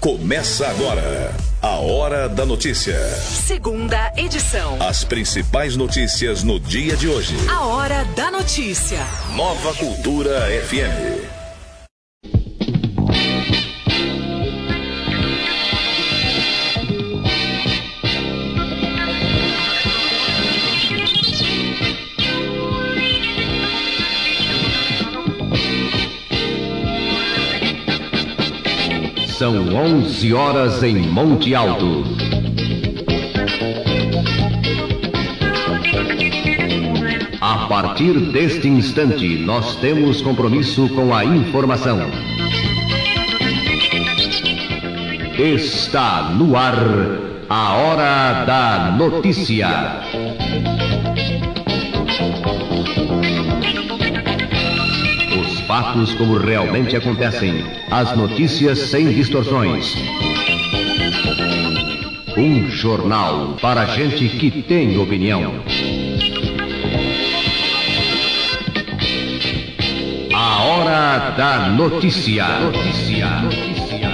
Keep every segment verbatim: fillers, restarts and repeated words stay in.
Começa agora a Hora da Notícia. Segunda edição. As principais notícias no dia de hoje. A Hora da Notícia. Nova Cultura F M. São onze horas em Monte Alto. A partir deste instante, nós temos compromisso com a informação. Está no ar a Hora da Notícia. Fatos como realmente acontecem. As notícias sem distorções. Um jornal para gente que tem opinião. A Hora da Notícia. Notícia. Notícia.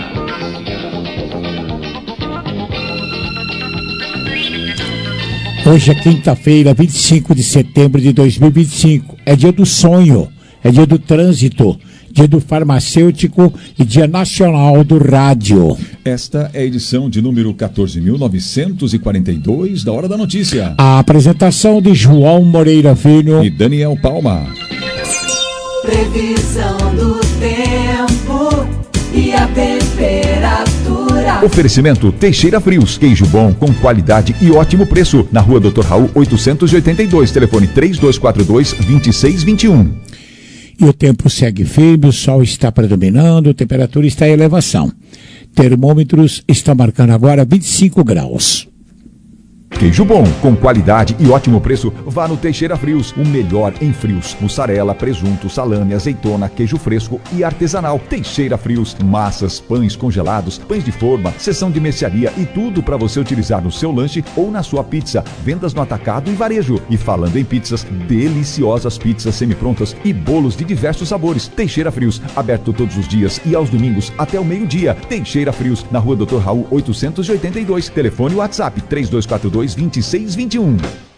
Hoje é quinta-feira, vinte e cinco de setembro de dois mil e vinte e cinco. É dia do sonho. É dia do trânsito, dia do farmacêutico e dia nacional do rádio. Esta é a edição de número quatorze mil novecentos e quarenta e dois da Hora da Notícia. A apresentação de João Moreira Filho e Daniel Palma. Previsão do tempo e a temperatura. Oferecimento Teixeira Frios, queijo bom com qualidade e ótimo preço. Na rua doutor Raul oitocentos e oitenta e dois, telefone três dois quatro dois, dois seis dois um. E o tempo segue firme, o sol está predominando, a temperatura está em elevação. Termômetros estão marcando agora vinte e cinco graus. Queijo bom, com qualidade e ótimo preço, vá no Teixeira Frios, o melhor em frios. Mussarela, presunto, salame, azeitona, queijo fresco e artesanal. Teixeira Frios, massas, pães congelados, pães de forma, seção de mercearia e tudo para você utilizar no seu lanche ou na sua pizza. Vendas no atacado e varejo. E falando em pizzas, deliciosas pizzas semi-prontas e bolos de diversos sabores. Teixeira Frios, aberto todos os dias e aos domingos até o meio-dia. Teixeira Frios, na rua doutor Raul oitocentos e oitenta e dois, telefone WhatsApp três dois quatro dois, dois seis dois um.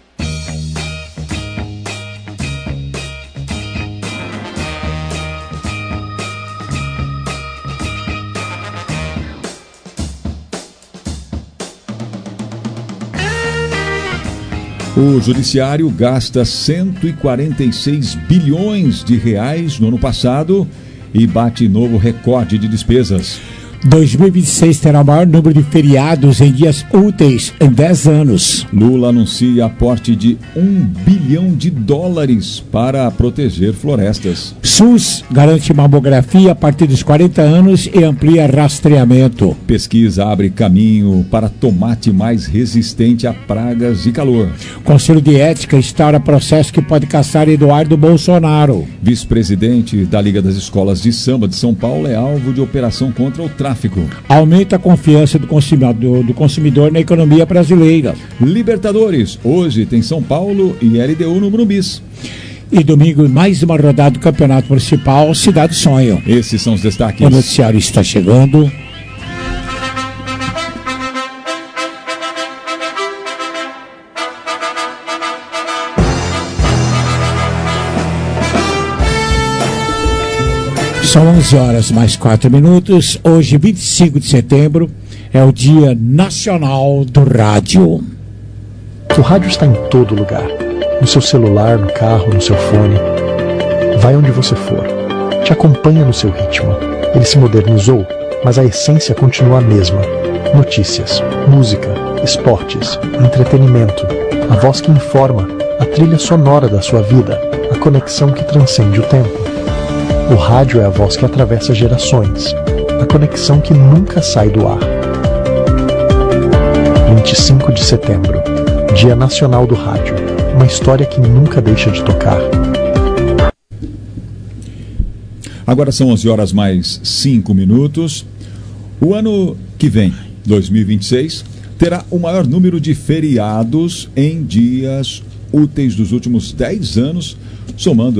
O Judiciário gasta cento e quarenta e seis bilhões de reais no ano passado e bate novo recorde de despesas. dois mil e vinte e seis terá o maior número de feriados em dias úteis em dez anos. Lula anuncia aporte de um bilhão de dólares para proteger florestas. SUS garante mamografia a partir dos quarenta anos e amplia rastreamento. Pesquisa abre caminho para tomate mais resistente a pragas e calor. Conselho de Ética instaura processo que pode caçar Eduardo Bolsonaro. Vice-presidente da Liga das Escolas de Samba de São Paulo é alvo de operação contra o tráfico. Aumenta a confiança do consumidor, do consumidor na economia brasileira. Libertadores, hoje tem São Paulo e L D U no Brumbis. E domingo, mais uma rodada do Campeonato Municipal Cidade Sonho. Esses são os destaques. O noticiário está chegando. São onze horas mais quatro minutos. Hoje, vinte e cinco de setembro, é o Dia Nacional do Rádio. O rádio está em todo lugar. No seu celular, no carro, no seu fone. Vai onde você for. Te acompanha no seu ritmo. Ele se modernizou, mas a essência continua a mesma. Notícias, música, esportes, entretenimento. A voz que informa, a trilha sonora da sua vida. A conexão que transcende o tempo. O rádio é a voz que atravessa gerações, a conexão que nunca sai do ar. vinte e cinco de setembro, Dia Nacional do Rádio, uma história que nunca deixa de tocar. Agora são onze horas mais cinco minutos. O ano que vem, dois mil e vinte e seis, terá o maior número de feriados em dias úteis dos últimos dez anos, somando aí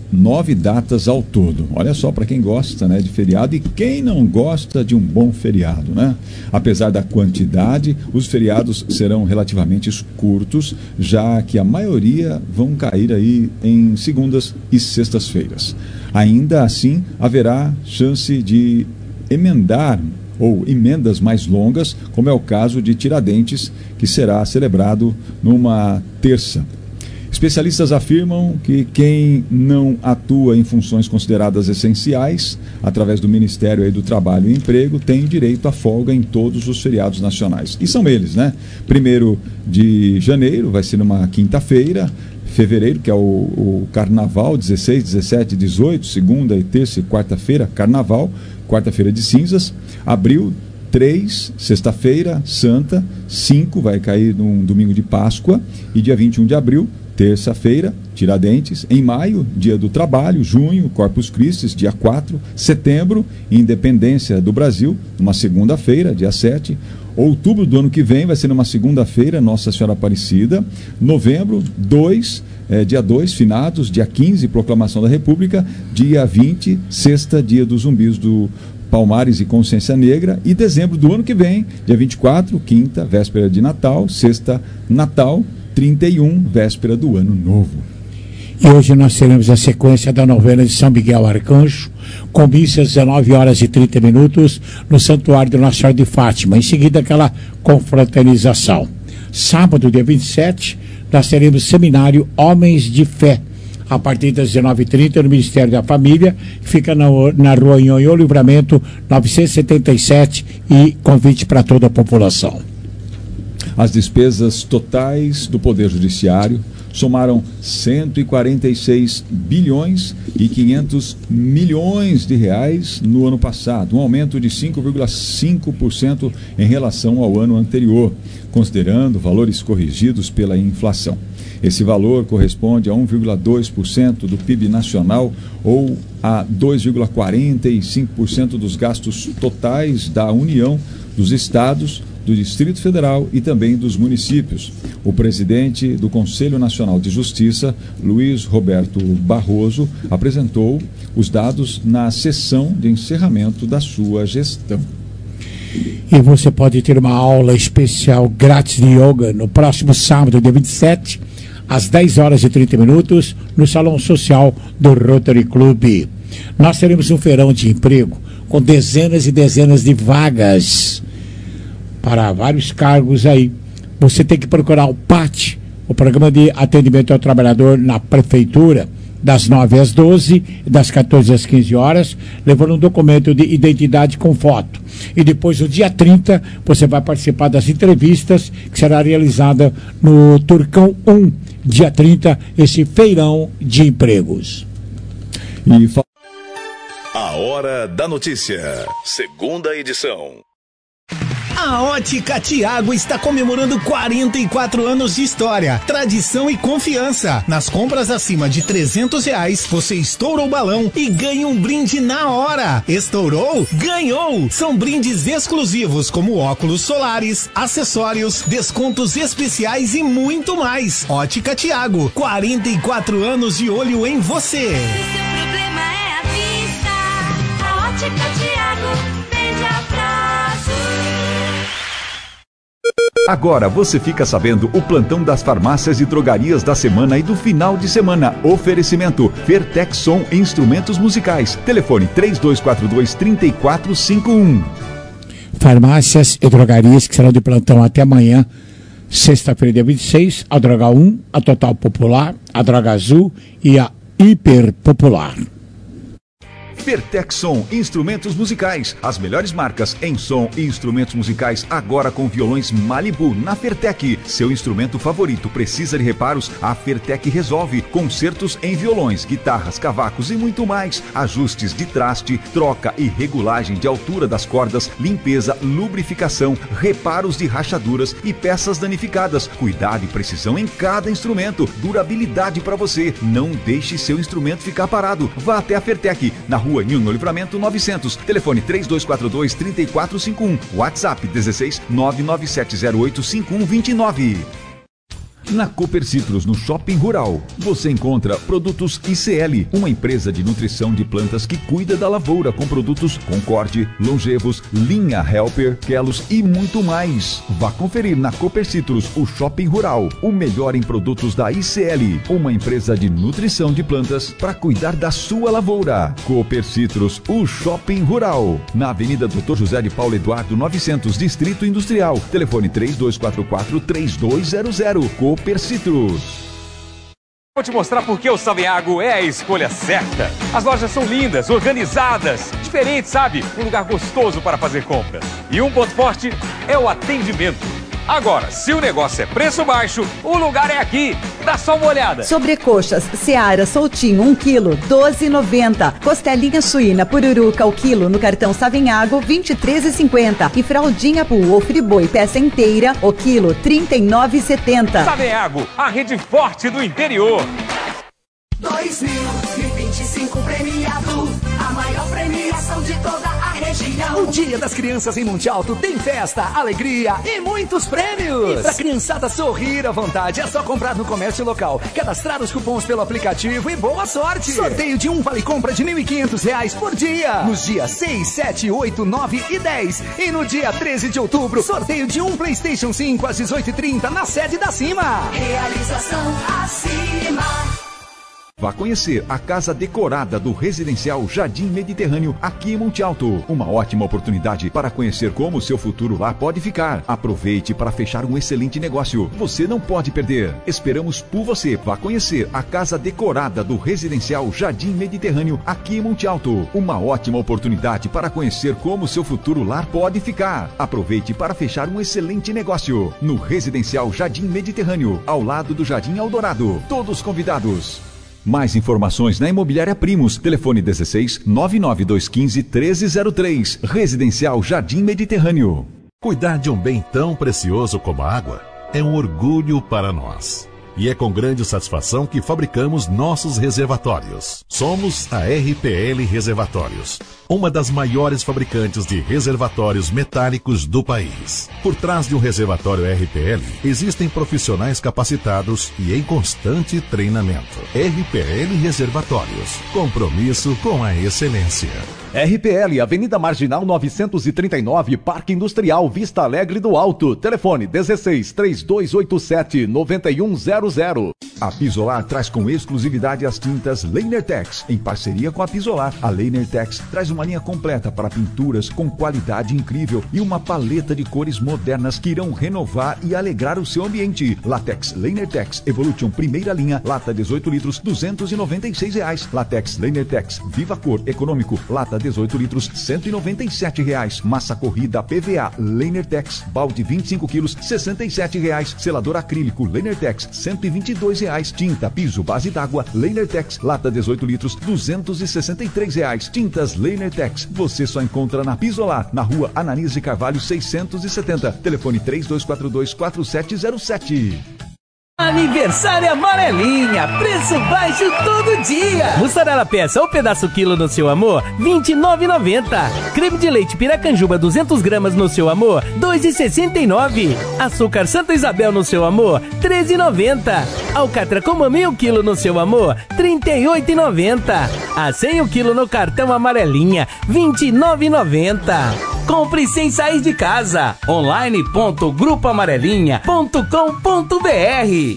nove datas ao todo. Olha só, para quem gosta, né, de feriado e quem não gosta de um bom feriado, né? Apesar da quantidade, os feriados serão relativamente curtos, já que a maioria vão cair aí em segundas e sextas-feiras. Ainda assim, haverá chance de emendar ou emendas mais longas, como é o caso de Tiradentes, que será celebrado numa terça. Especialistas afirmam que quem não atua em funções consideradas essenciais, através do Ministério aí do Trabalho e Emprego, tem direito à folga em todos os feriados nacionais. E são eles, né? Primeiro de janeiro, vai ser numa quinta-feira. Fevereiro, que é o, o Carnaval, dezesseis, dezessete, dezoito, segunda e terça e quarta-feira, Carnaval, quarta-feira de cinzas. Abril, três, sexta-feira, Santa. cinco, vai cair num domingo de Páscoa. E dia vinte e um de abril, terça-feira, Tiradentes. Em maio, Dia do Trabalho. Junho, Corpus Christi, dia quatro. Setembro, Independência do Brasil, uma segunda-feira, dia sete. Outubro do ano que vem vai ser numa segunda-feira, Nossa Senhora Aparecida. Novembro, dois, é, dia dois, Finados. Dia quinze, Proclamação da República. Dia vinte, sexta, Dia dos Zumbis do Palmares e Consciência Negra. E dezembro do ano que vem, dia vinte e quatro, quinta, véspera de Natal. Sexta, Natal. trinta e um, véspera do Ano Novo. E hoje nós teremos a sequência da novena de São Miguel Arcanjo, com missa às dezenove horas e trinta minutos no Santuário de Nossa Senhora de Fátima. Em seguida, aquela confraternização. Sábado, dia vinte e sete, nós teremos seminário Homens de Fé, a partir das dezenove e trinta no Ministério da Família, que fica na, na rua Nhonhô Livramento novecentos e setenta e sete, e convite para toda a população. As despesas totais do Poder Judiciário somaram cento e quarenta e seis bilhões e quinhentos milhões de reais no ano passado, um aumento de cinco vírgula cinco por cento em relação ao ano anterior, considerando valores corrigidos pela inflação. Esse valor corresponde a um vírgula dois por cento do P I B nacional ou a dois vírgula quarenta e cinco por cento dos gastos totais da União, dos estados, do Distrito Federal e também dos municípios. O presidente do Conselho Nacional de Justiça, Luiz Roberto Barroso, apresentou os dados na sessão de encerramento da sua gestão. E você pode ter uma aula especial grátis de yoga no próximo sábado, dia vinte e sete, às dez horas e trinta minutos, no Salão Social do Rotary Club. Nós teremos um feirão de emprego com dezenas e dezenas de vagas para vários cargos aí. Você tem que procurar o P A T, o Programa de Atendimento ao Trabalhador, na Prefeitura, das nove às doze, das quatorze às quinze horas, levando um documento de identidade com foto. E depois, no dia trinta, você vai participar das entrevistas, que será realizada no Turcão um, dia trinta, esse feirão de empregos. E a Hora da Notícia, segunda edição. A Ótica Tiago está comemorando quarenta e quatro anos de história, tradição e confiança. Nas compras acima de trezentos reais, você estoura o balão e ganha um brinde na hora. Estourou? Ganhou! São brindes exclusivos como óculos solares, acessórios, descontos especiais e muito mais. Ótica Tiago, quarenta e quatro anos de olho em você. Se seu problema é a vista, a Ótica Tiago vende a prazo. Agora você fica sabendo o plantão das farmácias e drogarias da semana e do final de semana. Oferecimento Fertexson Instrumentos Musicais. Telefone três dois quatro dois, três quatro cinco um. Farmácias e drogarias que serão de plantão até amanhã, sexta-feira, dia vinte e seis, a Droga um, a Total Popular, a Droga Azul e a Hiper Popular. Fertexson Instrumentos Musicais, as melhores marcas em som e instrumentos musicais, agora com violões Malibu na Fertec. Seu instrumento favorito precisa de reparos? A Fertec resolve. Concertos em violões, guitarras, cavacos e muito mais. Ajustes de traste, troca e regulagem de altura das cordas, limpeza, lubrificação, reparos de rachaduras e peças danificadas. Cuidado e precisão em cada instrumento. Durabilidade para você. Não deixe seu instrumento ficar parado. Vá até a Fertec, na rua Nhonhô Livramento novecentos, telefone três dois quatro dois, três quatro cinco um, WhatsApp dezesseis, nove nove sete zero oito, cinco um dois nove. Na Cooper Citrus, no Shopping Rural, você encontra produtos I C L, uma empresa de nutrição de plantas que cuida da lavoura com produtos Concorde, Longevos, Linha Helper, Kelos e muito mais. Vá conferir na Cooper Citrus, o Shopping Rural, o melhor em produtos da I C L, uma empresa de nutrição de plantas para cuidar da sua lavoura. Cooper Citrus, o Shopping Rural, na Avenida doutor José de Paulo Eduardo novecentos, Distrito Industrial. Telefone três dois quatro quatro, três dois zero zero. Cooper Citrus. Vou te mostrar por que o Savenhago é a escolha certa. As lojas são lindas, organizadas, diferentes, sabe? Um lugar gostoso para fazer compras. E um ponto forte é o atendimento. Agora, se o negócio é preço baixo, o lugar é aqui. Dá só uma olhada. Sobrecoxas Seara Soltinho, um quilo, doze reais e noventa centavos. Costelinha suína Pururuca, o quilo, no cartão Savenhago, vinte e três reais e cinquenta centavos. E fraldinha Pool ou Friboi, peça inteira, o quilo, trinta e nove reais e setenta centavos. Savenhago, a rede forte do interior. dois mil e vinte e cinco premiado, a maior premiação de toda a região. O Dia das Crianças em Monte Alto tem festa, alegria e muitos prêmios. E pra criançada sorrir à vontade, é só comprar no comércio local, cadastrar os cupons pelo aplicativo e boa sorte. Sorteio de um vale compra de mil e quinhentos reais por dia, nos dias seis, sete, oito, nove e dez. E no dia treze de outubro, sorteio de um PlayStation cinco às dezoito e trinta na sede da Cima. Realização acima. Vá conhecer a casa decorada do Residencial Jardim Mediterrâneo aqui em Monte Alto. Uma ótima oportunidade para conhecer como o seu futuro lá pode ficar. Aproveite para fechar um excelente negócio. Você não pode perder. Esperamos por você. Vá conhecer a casa decorada do Residencial Jardim Mediterrâneo aqui em Monte Alto. Uma ótima oportunidade para conhecer como o seu futuro lá pode ficar. Aproveite para fechar um excelente negócio. No Residencial Jardim Mediterrâneo, ao lado do Jardim Eldorado. Todos convidados. Mais informações na Imobiliária Primos. Telefone dezesseis, nove nove dois um cinco, treze zero três. Residencial Jardim Mediterrâneo. Cuidar de um bem tão precioso como a água é um orgulho para nós. E é com grande satisfação que fabricamos nossos reservatórios. Somos a R P L Reservatórios, uma das maiores fabricantes de reservatórios metálicos do país. Por trás de um reservatório R P L, existem profissionais capacitados e em constante treinamento. R P L Reservatórios, compromisso com a excelência. R P L, Avenida Marginal novecentos e trinta e nove, Parque Industrial Vista Alegre do Alto. Telefone dezesseis, três dois oito sete, nove um zero zero. A Pisolar traz com exclusividade as tintas Leinertex. Em parceria com a Pisolar, a Leinertex traz uma linha completa para pinturas com qualidade incrível e uma paleta de cores modernas que irão renovar e alegrar o seu ambiente. Latex Leinertex Evolution primeira linha, lata dezoito litros, duzentos e noventa e seis reais. Latex Leinertex Viva Cor Econômico, lata dezoito litros, cento e noventa e sete reais. Massa corrida P V A Leinertex, balde vinte e cinco quilos, sessenta e sete reais. Selador acrílico Leinertex, cento e vinte e dois reais. Tinta piso base d'água Leinertex, lata dezoito litros, duzentos e sessenta e três reais. Tintas Leinertex, você só encontra na Pisolar, na rua Ananias de Carvalho seiscentos e setenta. Telefone três dois quatro dois, quatro sete zero sete. Aniversário Amarelinha, preço baixo todo dia. Mussarela peça ou pedaço quilo no seu amor, vinte e nove reais e noventa centavos. Creme de leite Piracanjuba duzentas gramas no seu amor, dois reais e sessenta e nove centavos. Açúcar Santa Isabel no seu amor, treze reais e noventa centavos. Alcatra com mamãe um quilo no seu amor, trinta e oito reais e noventa centavos. A cem o quilo no cartão Amarelinha, vinte e nove reais e noventa centavos. Compre sem sair de casa. online ponto grupo amarelinha ponto com ponto br.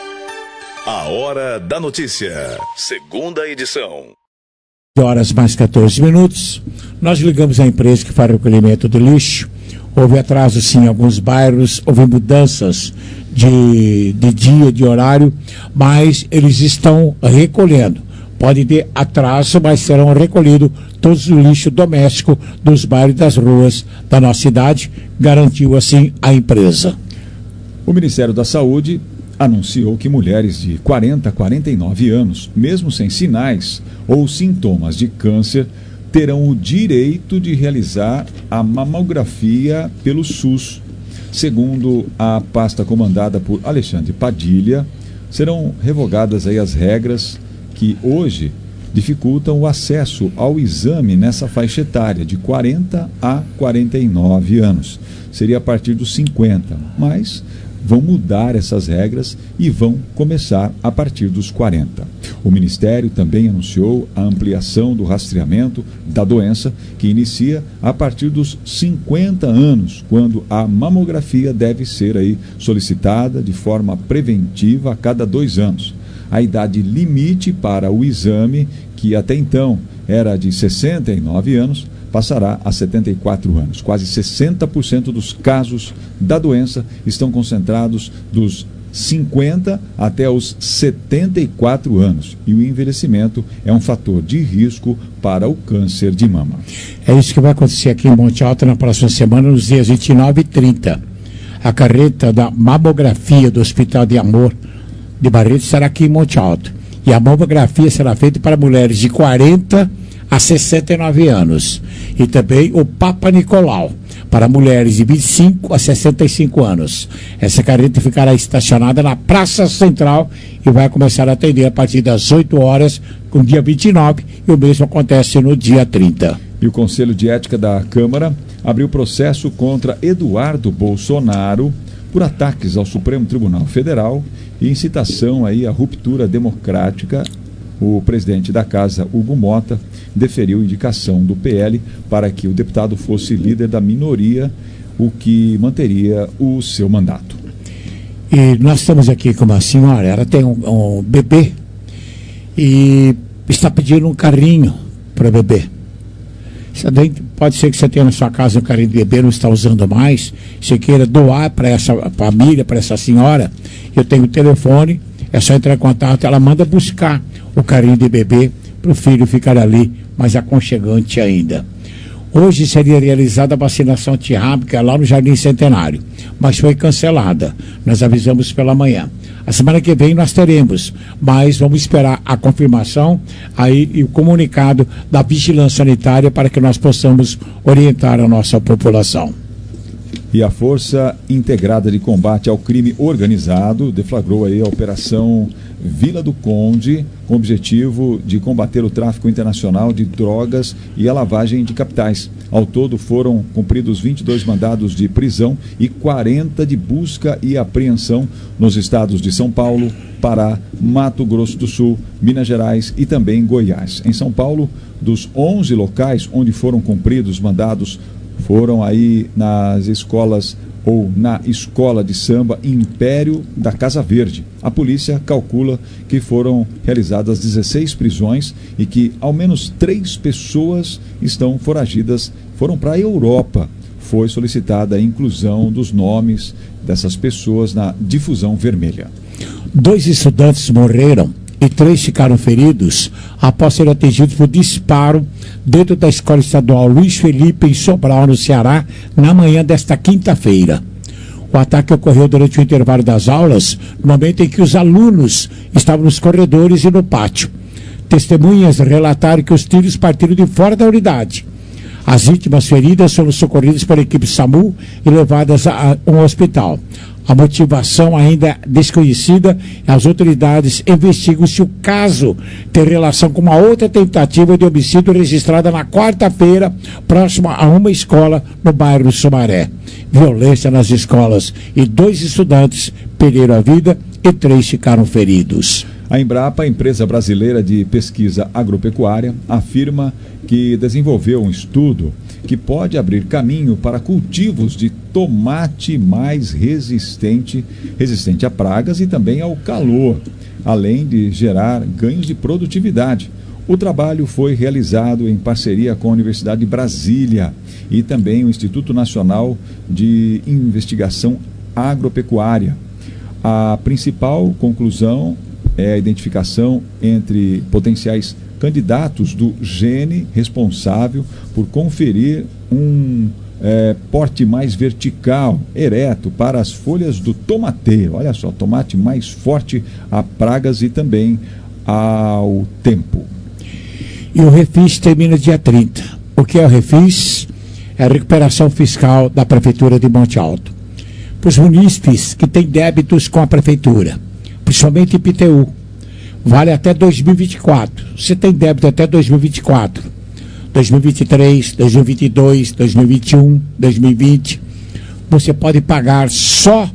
A Hora da Notícia, segunda edição. Horas mais quatorze minutos. Nós ligamos à empresa que faz o recolhimento do lixo. Houve atraso sim em alguns bairros, houve mudanças de, de dia, de horário, mas eles estão recolhendo. Pode ter atraso, mas serão recolhidos todos o lixo doméstico dos bairros e das ruas da nossa cidade, garantiu assim a empresa. O Ministério da Saúde anunciou que mulheres de quarenta a quarenta e nove anos, mesmo sem sinais ou sintomas de câncer, terão o direito de realizar a mamografia pelo SUS. Segundo a pasta comandada por Alexandre Padilha, serão revogadas aí as regras que hoje dificultam o acesso ao exame nessa faixa etária de quarenta a quarenta e nove anos. Seria a partir dos cinquenta, mas vão mudar essas regras e vão começar a partir dos quarenta. O Ministério também anunciou a ampliação do rastreamento da doença, que inicia a partir dos cinquenta anos, quando a mamografia deve ser aí solicitada de forma preventiva a cada dois anos. A idade limite para o exame, que até então era de sessenta e nove anos, passará a setenta e quatro anos. Quase sessenta por cento dos casos da doença estão concentrados dos cinquenta até os setenta e quatro anos. E o envelhecimento é um fator de risco para o câncer de mama. É isso que vai acontecer aqui em Monte Alto na próxima semana, nos dias vinte e nove e trinta. A carreta da mamografia do Hospital de Amor de Barretos será aqui em Monte Alto. E a mamografia será feita para mulheres de quarenta a sessenta e nove anos. E também o Papa Nicolau, para mulheres de vinte e cinco a sessenta e cinco anos. Essa carreta ficará estacionada na Praça Central e vai começar a atender a partir das oito horas, no dia vinte e nove, e o mesmo acontece no dia trinta. E o Conselho de Ética da Câmara abriu processo contra Eduardo Bolsonaro por ataques ao Supremo Tribunal Federal e incitação aí à ruptura democrática. O presidente da Casa, Hugo Mota, deferiu indicação do P L para que o deputado fosse líder da minoria, o que manteria o seu mandato. E nós estamos aqui com uma senhora, ela tem um, um bebê e está pedindo um carrinho para o bebê. Pode ser que você tenha na sua casa um carrinho de bebê, não está usando mais, você queira doar para essa família, para essa senhora. Eu tenho o telefone, é só entrar em contato, ela manda buscar o carrinho de bebê para o filho ficar ali mais aconchegante ainda. Hoje seria realizada a vacinação antirrábica lá no Jardim Centenário, mas foi cancelada. Nós avisamos pela manhã. A semana que vem nós teremos, mas vamos esperar a confirmação aí e o comunicado da Vigilância Sanitária para que nós possamos orientar a nossa população. E a Força Integrada de Combate ao Crime Organizado deflagrou aí a Operação Vila do Conde, com o objetivo de combater o tráfico internacional de drogas e a lavagem de capitais. Ao todo foram cumpridos vinte e dois mandados de prisão e quarenta de busca e apreensão nos estados de São Paulo, Pará, Mato Grosso do Sul, Minas Gerais e também Goiás. Em São Paulo, dos onze locais onde foram cumpridos mandados, foram aí nas escolas ou na escola de samba Império da Casa Verde. A polícia calcula que foram realizadas dezesseis prisões e que ao menos três pessoas estão foragidas, foram para a Europa. Foi solicitada a inclusão dos nomes dessas pessoas na difusão vermelha. Dois estudantes morreram e três ficaram feridos após serem atingidos por disparo dentro da Escola Estadual Luiz Felipe, em Sobral, no Ceará, na manhã desta quinta-feira. O ataque ocorreu durante o intervalo das aulas, no momento em que os alunos estavam nos corredores e no pátio. Testemunhas relataram que os tiros partiram de fora da unidade. As vítimas feridas foram socorridas pela equipe SAMU e levadas a um hospital. A motivação ainda é desconhecida, as autoridades investigam se o caso tem relação com uma outra tentativa de homicídio registrada na quarta-feira, próxima a uma escola no bairro Sumaré. Violência nas escolas e dois estudantes perderam a vida e três ficaram feridos. A Embrapa, empresa brasileira de pesquisa agropecuária, afirma que desenvolveu um estudo que pode abrir caminho para cultivos de tomate mais resistente, resistente a pragas e também ao calor, além de gerar ganhos de produtividade. O trabalho foi realizado em parceria com a Universidade de Brasília e também o Instituto Nacional de Investigação Agropecuária. A principal conclusão é a identificação entre potenciais candidatos do gene responsável por conferir um é, porte mais vertical, ereto, para as folhas do tomateiro. Olha só, tomate mais forte a pragas e também ao tempo. E o Refis termina dia trinta. O que é o Refis? É a recuperação fiscal da Prefeitura de Monte Alto. Para os munícipes que têm débitos com a Prefeitura, principalmente I P T U, vale até dois mil e vinte e quatro. Você tem débito até dois mil e vinte e quatro. dois mil e vinte e três, dois mil e vinte e dois, dois mil e vinte e um, dois mil e vinte. Você pode pagar só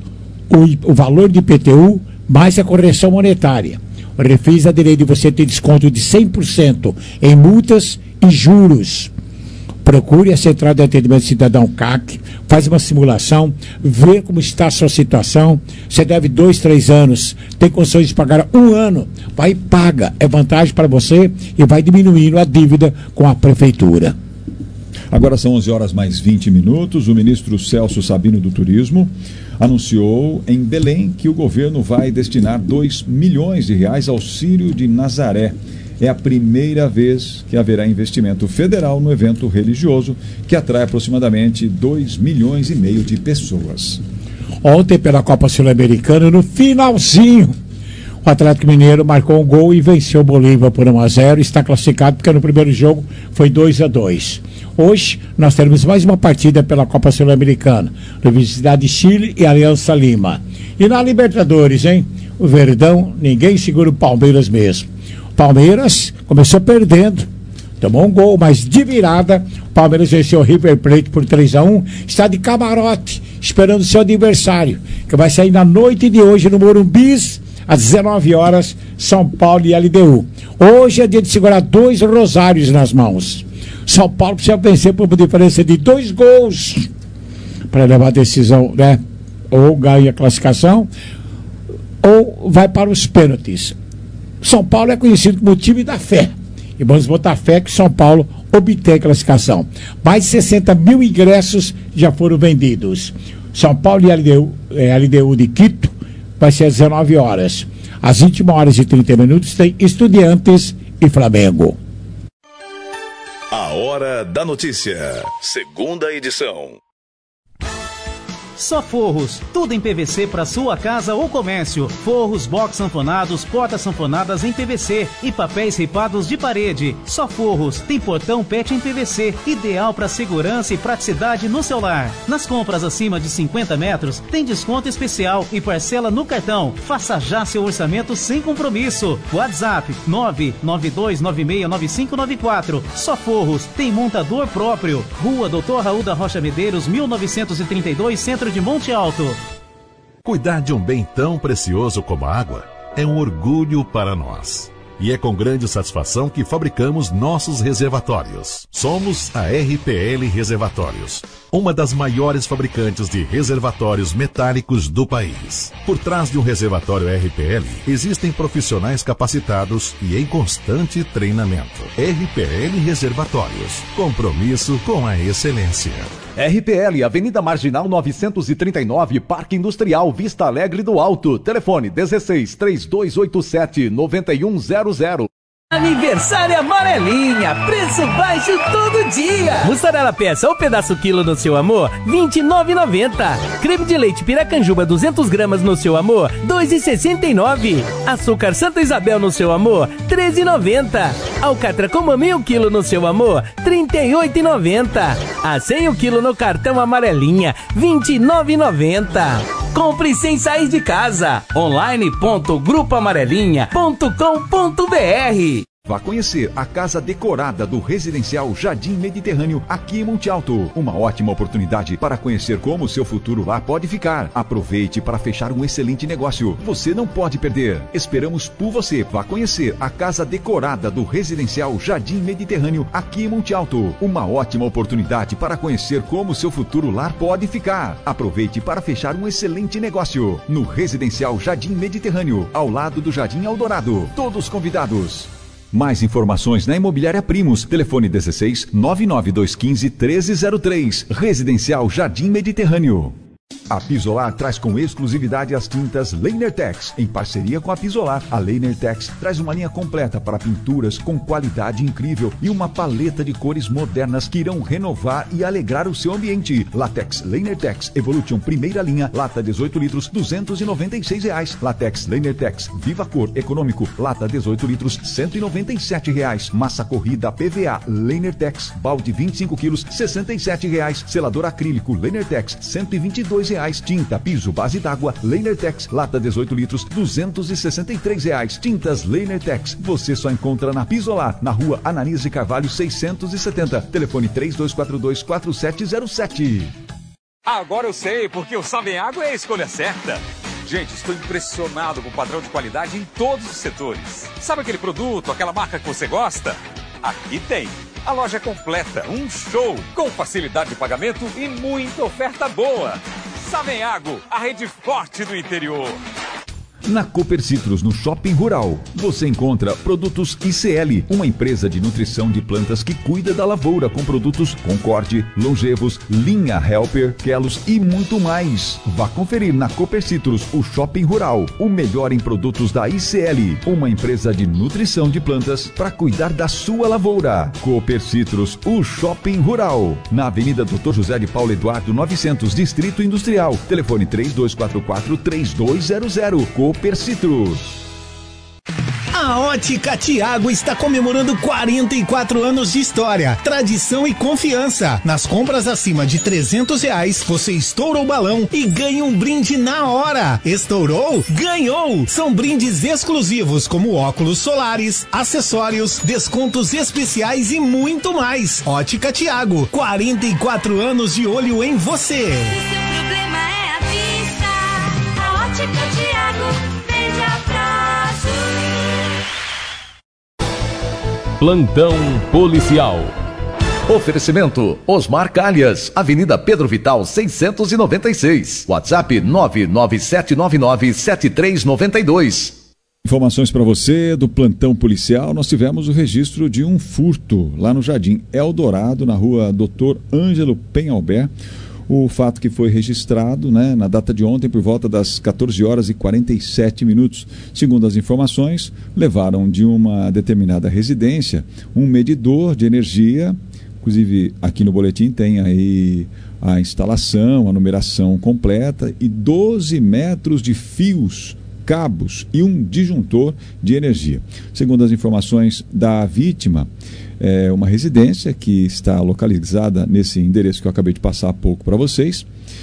o, o valor de I P T U mais a correção monetária. O Refis dá direito de você ter desconto de cem por cento em multas e juros. Procure a Central de Atendimento Cidadão C A C, faz uma simulação, vê como está a sua situação. Você deve dois, três anos, tem condições de pagar um ano, vai e paga. É vantagem para você e vai diminuindo a dívida com a Prefeitura. Agora são onze horas mais vinte minutos. O ministro Celso Sabino do Turismo anunciou em Belém que o governo vai destinar dois milhões de reais ao Círio de Nazaré. É a primeira vez que haverá investimento federal no evento religioso, que atrai aproximadamente dois milhões e meio de pessoas. Ontem, pela Copa Sul-Americana, no finalzinho, o Atlético Mineiro marcou um gol e venceu o Bolívar por um a zero. Está classificado porque no primeiro jogo foi dois a dois. Hoje, nós teremos mais uma partida pela Copa Sul-Americana. Universidade de Chile e Aliança Lima. E na Libertadores, hein? O Verdão, ninguém segura o Palmeiras mesmo. Palmeiras começou perdendo, tomou um gol, mas de virada, o Palmeiras venceu o River Plate por três a um, está de camarote, esperando o seu adversário, que vai sair na noite de hoje no Morumbi, às dezenove horas, São Paulo e L D U. Hoje é dia de segurar dois rosários nas mãos. São Paulo precisa vencer por uma diferença de dois gols para levar a decisão, né? Ou ganha a classificação, ou vai para os pênaltis. São Paulo é conhecido como o time da fé. E vamos botar fé que São Paulo obtém a classificação. Mais de sessenta mil ingressos já foram vendidos. São Paulo e L D U, é, L D U de Quito vai ser às dezenove horas. Às vinte e uma horas e trinta minutos tem Estudiantes e Flamengo. A Hora da Notícia. Segunda edição. Só Forros, tudo em P V C para sua casa ou comércio. Forros, box sanfonados, portas sanfonadas em P V C e papéis ripados de parede. Só Forros, tem portão pet em P V C, ideal para segurança e praticidade no seu lar. Nas compras acima de cinquenta metros, tem desconto especial e parcela no cartão. Faça já seu orçamento sem compromisso. WhatsApp nove nove dois nove seis nove cinco nove quatro. Só Forros, tem montador próprio. Rua Doutor Raul da Rocha Medeiros, mil novecentos e trinta e dois, Centro de Monte Alto. Cuidar de um bem tão precioso como a água é um orgulho para nós. E é com grande satisfação que fabricamos nossos reservatórios. Somos a R P L Reservatórios, uma das maiores fabricantes de reservatórios metálicos do país. Por trás de um reservatório R P L, existem profissionais capacitados e em constante treinamento. R P L Reservatórios, compromisso com a excelência. R P L, Avenida Marginal novecentos e trinta e nove, Parque Industrial Vista Alegre do Alto. Telefone dezesseis, três dois oito sete, nove um zero zero. Aniversário Amarelinha, preço baixo todo dia. Mussarela peça ou pedaço quilo no seu amor, vinte e nove reais e noventa centavos. Creme de leite Piracanjuba duzentas gramas no seu amor, dois reais e sessenta e nove centavos. Açúcar Santa Isabel no seu amor, treze reais e noventa centavos. Alcatra com mamãe o quilo no seu amor, trinta e oito reais e noventa centavos. A cem o quilo no cartão Amarelinha, vinte e nove reais e noventa centavos. Compre sem sair de casa. online ponto grupo amarelinha ponto com ponto br. Vá conhecer a casa decorada do Residencial Jardim Mediterrâneo aqui em Monte Alto. Uma ótima oportunidade para conhecer como o seu futuro lá pode ficar. Aproveite para fechar um excelente negócio. Você não pode perder. Esperamos por você. Vá conhecer a casa decorada do Residencial Jardim Mediterrâneo aqui em Monte Alto. Uma ótima oportunidade para conhecer como o seu futuro lar pode ficar. Aproveite para fechar um excelente negócio. No Residencial Jardim Mediterrâneo, ao lado do Jardim Eldorado. Todos convidados. Mais informações na Imobiliária Primos. Telefone dezesseis, nove nove dois um cinco, treze zero três. Residencial Jardim Mediterrâneo. A Pisolar traz com exclusividade as tintas Leinertex. Em parceria com a Pisolar, a Leinertex traz uma linha completa para pinturas com qualidade incrível e uma paleta de cores modernas que irão renovar e alegrar o seu ambiente. Latex Leinertex Evolution primeira linha, lata dezoito litros, duzentos e noventa e seis reais. Latex Leinertex Viva Cor Econômico, lata dezoito litros, cento e noventa e sete reais. Massa corrida P V A Leinertex, balde vinte e cinco quilos, sessenta e sete reais. Selador acrílico Leinertex, cento e vinte e dois reais. Tinta piso base d'água Leinertex, lata dezoito litros, duzentos e sessenta e três reais. Tintas Leinertex, você só encontra na Pisolar, na rua Ananias de Carvalho seiscentos e setenta. Telefone três dois quatro dois, quatro sete zero sete. Agora eu sei porque o Savenhago é a escolha certa. Gente, estou impressionado com o padrão de qualidade em todos os setores. Sabe aquele produto, aquela marca que você gosta? Aqui tem. A loja completa, um show, com facilidade de pagamento e muita oferta boa. Savenhago, a rede forte do interior. Na Cooper Citrus, no Shopping Rural, você encontra produtos I C L, uma empresa de nutrição de plantas que cuida da lavoura com produtos Concorde, Longevos, Linha Helper, Kelos e muito mais. Vá conferir na Cooper Citrus, o Shopping Rural, o melhor em produtos da I C L, uma empresa de nutrição de plantas para cuidar da sua lavoura. Cooper Citrus, o Shopping Rural, na Avenida doutor José de Paulo Eduardo novecentos, Distrito Industrial. Telefone três dois quatro quatro, três dois zero zero. Cooper Citrus. A Ótica Tiago está comemorando quarenta e quatro anos de história, tradição e confiança. Nas compras acima de trezentos reais, você estoura o balão e ganha um brinde na hora. Estourou? Ganhou! São brindes exclusivos como óculos solares, acessórios, descontos especiais e muito mais. Ótica Tiago, quarenta e quatro anos de olho em você. Se seu problema é a vista, a Ótica Tiago vende a prazo. Plantão policial. Oferecimento Osmar Calhas, Avenida Pedro Vital seiscentos e noventa e seis. WhatsApp nove nove sete nove nove sete três nove dois. Informações para você do plantão policial. Nós tivemos o registro de um furto lá no Jardim Eldorado, na rua doutor Ângelo Penhalber. O fato que foi registrado, né, na data de ontem por volta das quatorze horas e quarenta e sete minutos. Segundo as informações, levaram de uma determinada residência um medidor de energia. Inclusive aqui no boletim tem aí a instalação, a numeração completa e doze metros de fios, cabos e um disjuntor de energia. Segundo as informações da vítima, é uma residência que está localizada nesse endereço que eu acabei de passar há pouco para vocês,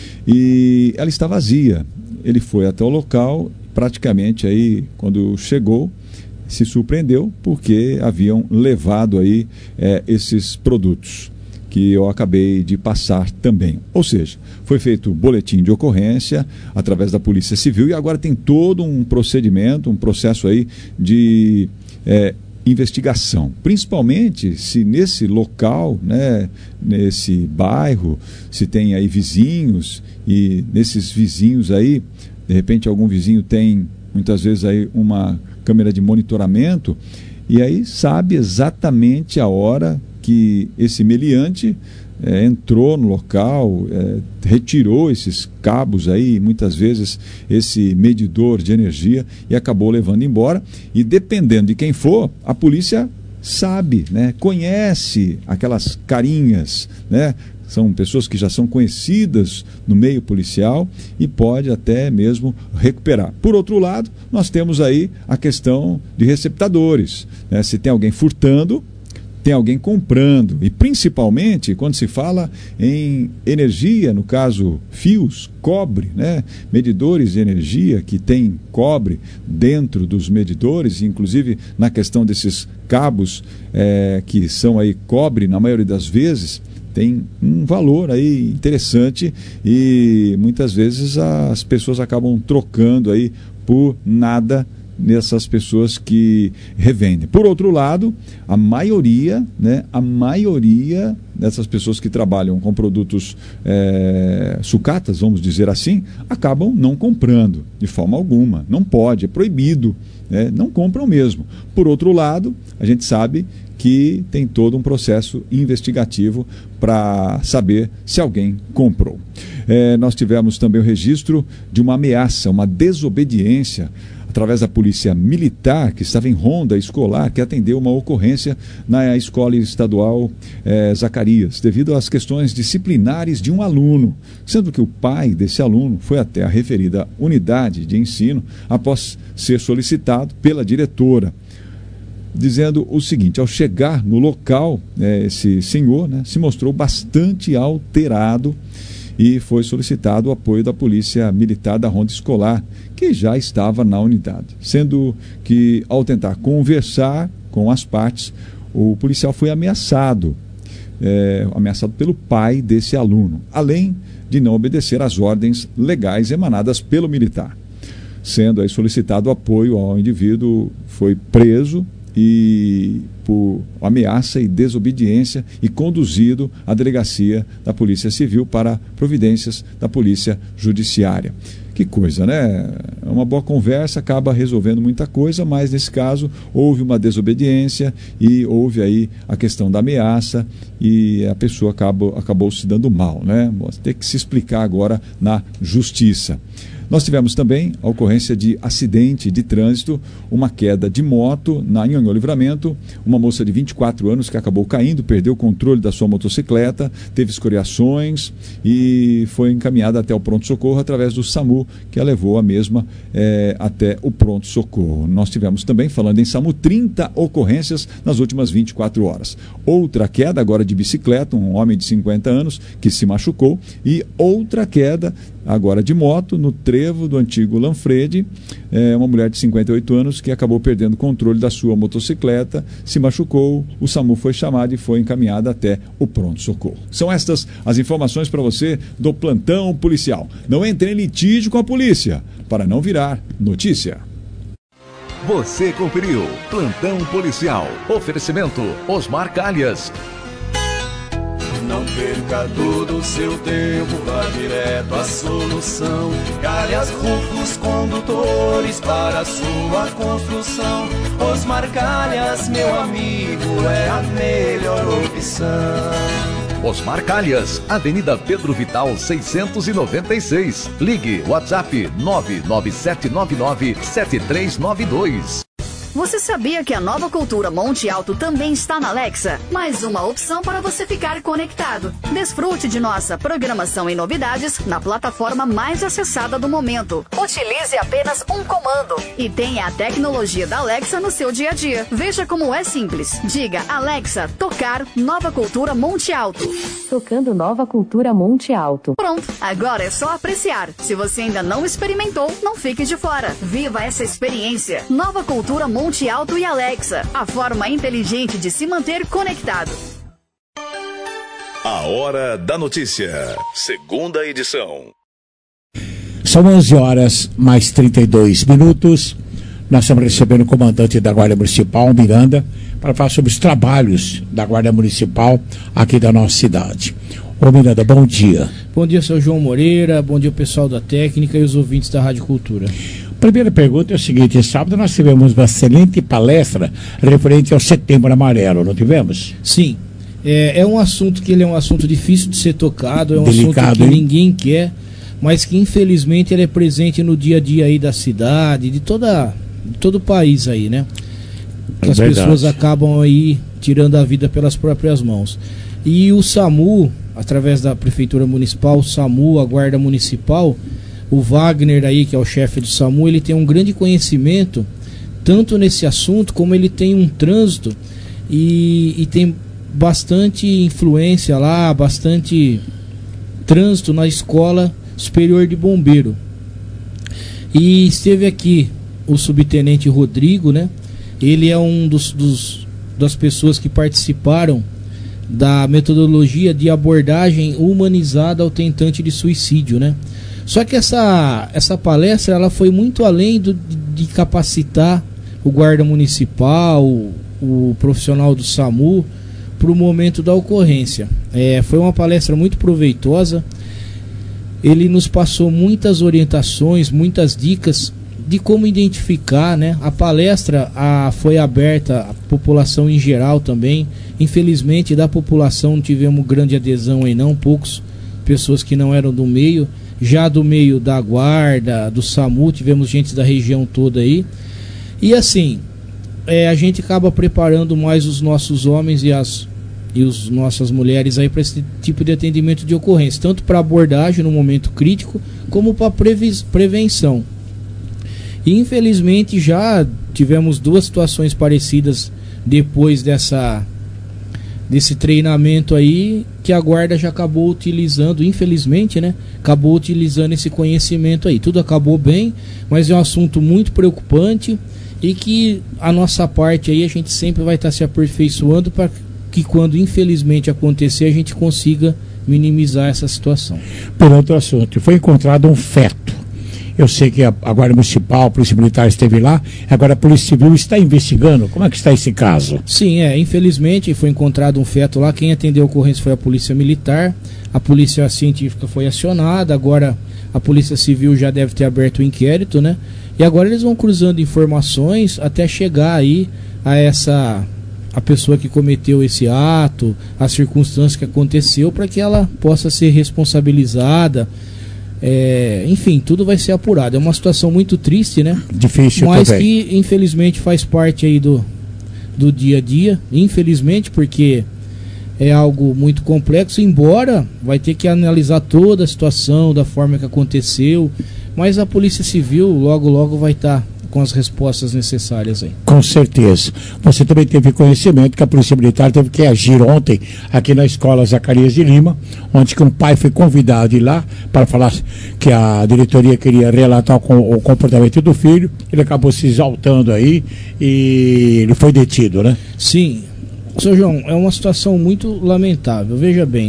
e ela está vazia. Ele foi até o local, praticamente aí quando chegou se surpreendeu porque haviam levado aí é, esses produtos que eu acabei de passar também. Ou seja, foi feito boletim de ocorrência através da Polícia Civil e agora tem todo um procedimento, um processo aí de é, investigação. Principalmente se nesse local, né, nesse bairro, se tem aí vizinhos e nesses vizinhos aí, de repente algum vizinho tem muitas vezes aí uma câmera de monitoramento e aí sabe exatamente a hora que esse meliante é, entrou no local, é, retirou esses cabos aí, muitas vezes esse medidor de energia e acabou levando embora. E dependendo de quem for, a polícia sabe, né, conhece aquelas carinhas, né? São pessoas que já são conhecidas no meio policial e pode até mesmo recuperar. Por outro lado, nós temos aí a questão de receptadores, né? Se tem alguém furtando, tem alguém comprando, e principalmente quando se fala em energia, no caso fios, cobre, né? Medidores de energia que tem cobre dentro dos medidores, inclusive na questão desses cabos é, que são aí cobre na maioria das vezes, tem um valor aí interessante e muitas vezes as pessoas acabam trocando aí por nada nessas pessoas que revendem. Por outro lado, a maioria, né, a maioria dessas pessoas que trabalham com produtos é, sucatas, vamos dizer assim, acabam não comprando de forma alguma. Não pode, é proibido, né, não compram mesmo. Por outro lado, a gente sabe que tem todo um processo investigativo para saber se alguém comprou. É, nós tivemos também o registro de uma ameaça, uma desobediência através da polícia militar que estava em ronda escolar, que atendeu uma ocorrência na escola estadual eh, Zacarias, devido às questões disciplinares de um aluno, sendo que o pai desse aluno foi até a referida unidade de ensino após ser solicitado pela diretora, dizendo o seguinte: ao chegar no local, eh, esse senhor, né, se mostrou bastante alterado e foi solicitado o apoio da Polícia Militar da Ronda Escolar, que já estava na unidade. Sendo que, ao tentar conversar com as partes, o policial foi ameaçado, é, ameaçado pelo pai desse aluno, além de não obedecer às ordens legais emanadas pelo militar. sendo aí solicitado apoio ao indivíduo, foi preso e por ameaça e desobediência e conduzido à delegacia da Polícia Civil para providências da Polícia Judiciária. Que coisa, né? Uma boa conversa acaba resolvendo muita coisa, mas nesse caso houve uma desobediência e houve aí a questão da ameaça e a pessoa acabou, acabou se dando mal, né? Tem que se explicar agora na justiça. Nós tivemos também a ocorrência de acidente de trânsito, uma queda de moto na Anhanguá Livramento, uma moça de vinte e quatro anos que acabou caindo, perdeu o controle da sua motocicleta, teve escoriações e foi encaminhada até o pronto-socorro através do SAMU, que a levou a mesma é, até o pronto-socorro. Nós tivemos também, falando em SAMU, trinta ocorrências nas últimas vinte e quatro horas. Outra queda agora de bicicleta, um homem de cinquenta anos que se machucou, e outra queda agora de moto no trevo do antigo Lanfredi, é, uma mulher de cinquenta e oito anos que acabou perdendo o controle da sua motocicleta, se machucou, o SAMU foi chamado e foi encaminhado até o pronto-socorro. São estas as informações para você do plantão policial. Não entre em litígio com a polícia, para não virar notícia. Você conferiu Plantão Policial. Oferecimento Osmar Calhas. Não perca todo o seu tempo, vá direto à solução. Calhas Rufos Condutores para a sua construção. Osmar Calhas, meu amigo, é a melhor opção. Osmar Calhas, Avenida Pedro Vital seiscentos e noventa e seis. Ligue WhatsApp nove nove sete nove nove sete três nove dois. Você sabia que a Nova Cultura Monte Alto também está na Alexa? Mais uma opção para você ficar conectado. Desfrute de nossa programação e novidades na plataforma mais acessada do momento. Utilize apenas um comando e tenha a tecnologia da Alexa no seu dia a dia. Veja como é simples. Diga, Alexa, tocar Nova Cultura Monte Alto. Tocando Nova Cultura Monte Alto. Pronto, agora é só apreciar. Se você ainda não experimentou, não fique de fora. Viva essa experiência. Nova Cultura Monte Monte Alto e Alexa, a forma inteligente de se manter conectado. A Hora da Notícia, segunda edição. São onze horas mais trinta e dois minutos. Nós estamos recebendo o comandante da Guarda Municipal, Miranda, para falar sobre os trabalhos da Guarda Municipal aqui da nossa cidade. Ô Miranda, bom dia. Bom dia, seu João Moreira, bom dia pessoal da técnica e os ouvintes da Rádio Cultura. Primeira pergunta é o seguinte: sábado nós tivemos uma excelente palestra referente ao Setembro Amarelo, não tivemos? Sim, é, é um assunto que ele é um assunto difícil de ser tocado, é um Delicado, assunto que hein? ninguém quer, mas que infelizmente ele é presente no dia a dia aí da cidade, de, toda, de todo o país aí, né? Que é as verdade. pessoas acabam aí tirando a vida pelas próprias mãos. E o SAMU, através da Prefeitura Municipal, o SAMU, a Guarda Municipal, o Wagner aí, que é o chefe do SAMU, ele tem um grande conhecimento, tanto nesse assunto, como ele tem um trânsito e, e tem bastante influência lá, bastante trânsito na Escola Superior de Bombeiro. E esteve aqui o subtenente Rodrigo, né? Ele é um dos, dos das pessoas que participaram da metodologia de abordagem humanizada ao tentante de suicídio, né? Só que essa, essa palestra ela foi muito além do, de, de capacitar o guarda municipal, o, o profissional do SAMU para o momento da ocorrência. É, foi uma palestra muito proveitosa. Ele nos passou muitas orientações, muitas dicas de como identificar, né? A palestra a, foi aberta à população em geral também. Infelizmente da população não tivemos grande adesão aí não, poucos pessoas que não eram do meio. Já do meio da guarda, do SAMU, tivemos gente da região toda aí. E assim, é, a gente acaba preparando mais os nossos homens e as e as nossas mulheres aí para esse tipo de atendimento de ocorrência, tanto para abordagem no momento crítico, como para prevenção. E infelizmente já tivemos duas situações parecidas depois dessa desse treinamento aí, que a guarda já acabou utilizando, infelizmente, né? Acabou utilizando esse conhecimento aí. Tudo acabou bem, mas é um assunto muito preocupante e que a nossa parte aí a gente sempre vai estar se aperfeiçoando para que quando infelizmente acontecer a gente consiga minimizar essa situação. Por outro assunto, foi encontrado um feto Eu sei que a, a Guarda Municipal, a Polícia Militar esteve lá, agora a Polícia Civil está investigando. Como é que está esse caso? Sim, é. Infelizmente foi encontrado um feto lá. Quem atendeu a ocorrência foi a Polícia Militar. A Polícia Científica foi acionada. Agora a Polícia Civil já deve ter aberto o inquérito, né? E agora eles vão cruzando informações até chegar aí a essa... a pessoa que cometeu esse ato, as circunstâncias que aconteceu, para que ela possa ser responsabilizada. É, enfim, tudo vai ser apurado. É uma situação muito triste, né? Difícil mas também. Que infelizmente faz parte aí do, do dia a dia, infelizmente, porque é algo muito complexo, embora vai ter que analisar toda a situação, da forma que aconteceu, mas a Polícia Civil logo logo vai estar tá com as respostas necessárias aí. Com certeza. Você também teve conhecimento que a Polícia Militar teve que agir ontem aqui na escola Zacarias de Lima, onde que um pai foi convidado a ir lá para falar que a diretoria queria relatar o comportamento do filho. Ele acabou se exaltando aí e ele foi detido, né? Sim. Seu João, é uma situação muito lamentável. Veja bem,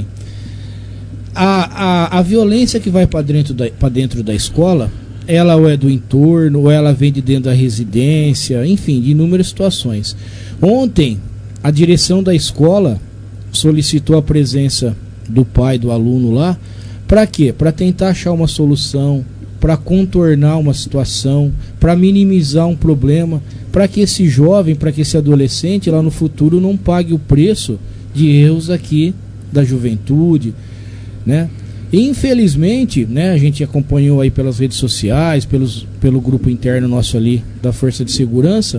a, a, a violência que vai para dentro da, para dentro da escola, ela ou é do entorno, ou ela vem de dentro da residência, enfim, de inúmeras situações. Ontem, a direção da escola solicitou a presença do pai do aluno lá, para quê? Para tentar achar uma solução, para contornar uma situação, para minimizar um problema, para que esse jovem, para que esse adolescente lá no futuro não pague o preço de erros aqui da juventude, né? Infelizmente, né, a gente acompanhou aí pelas redes sociais, pelos, pelo grupo interno nosso ali da Força de Segurança,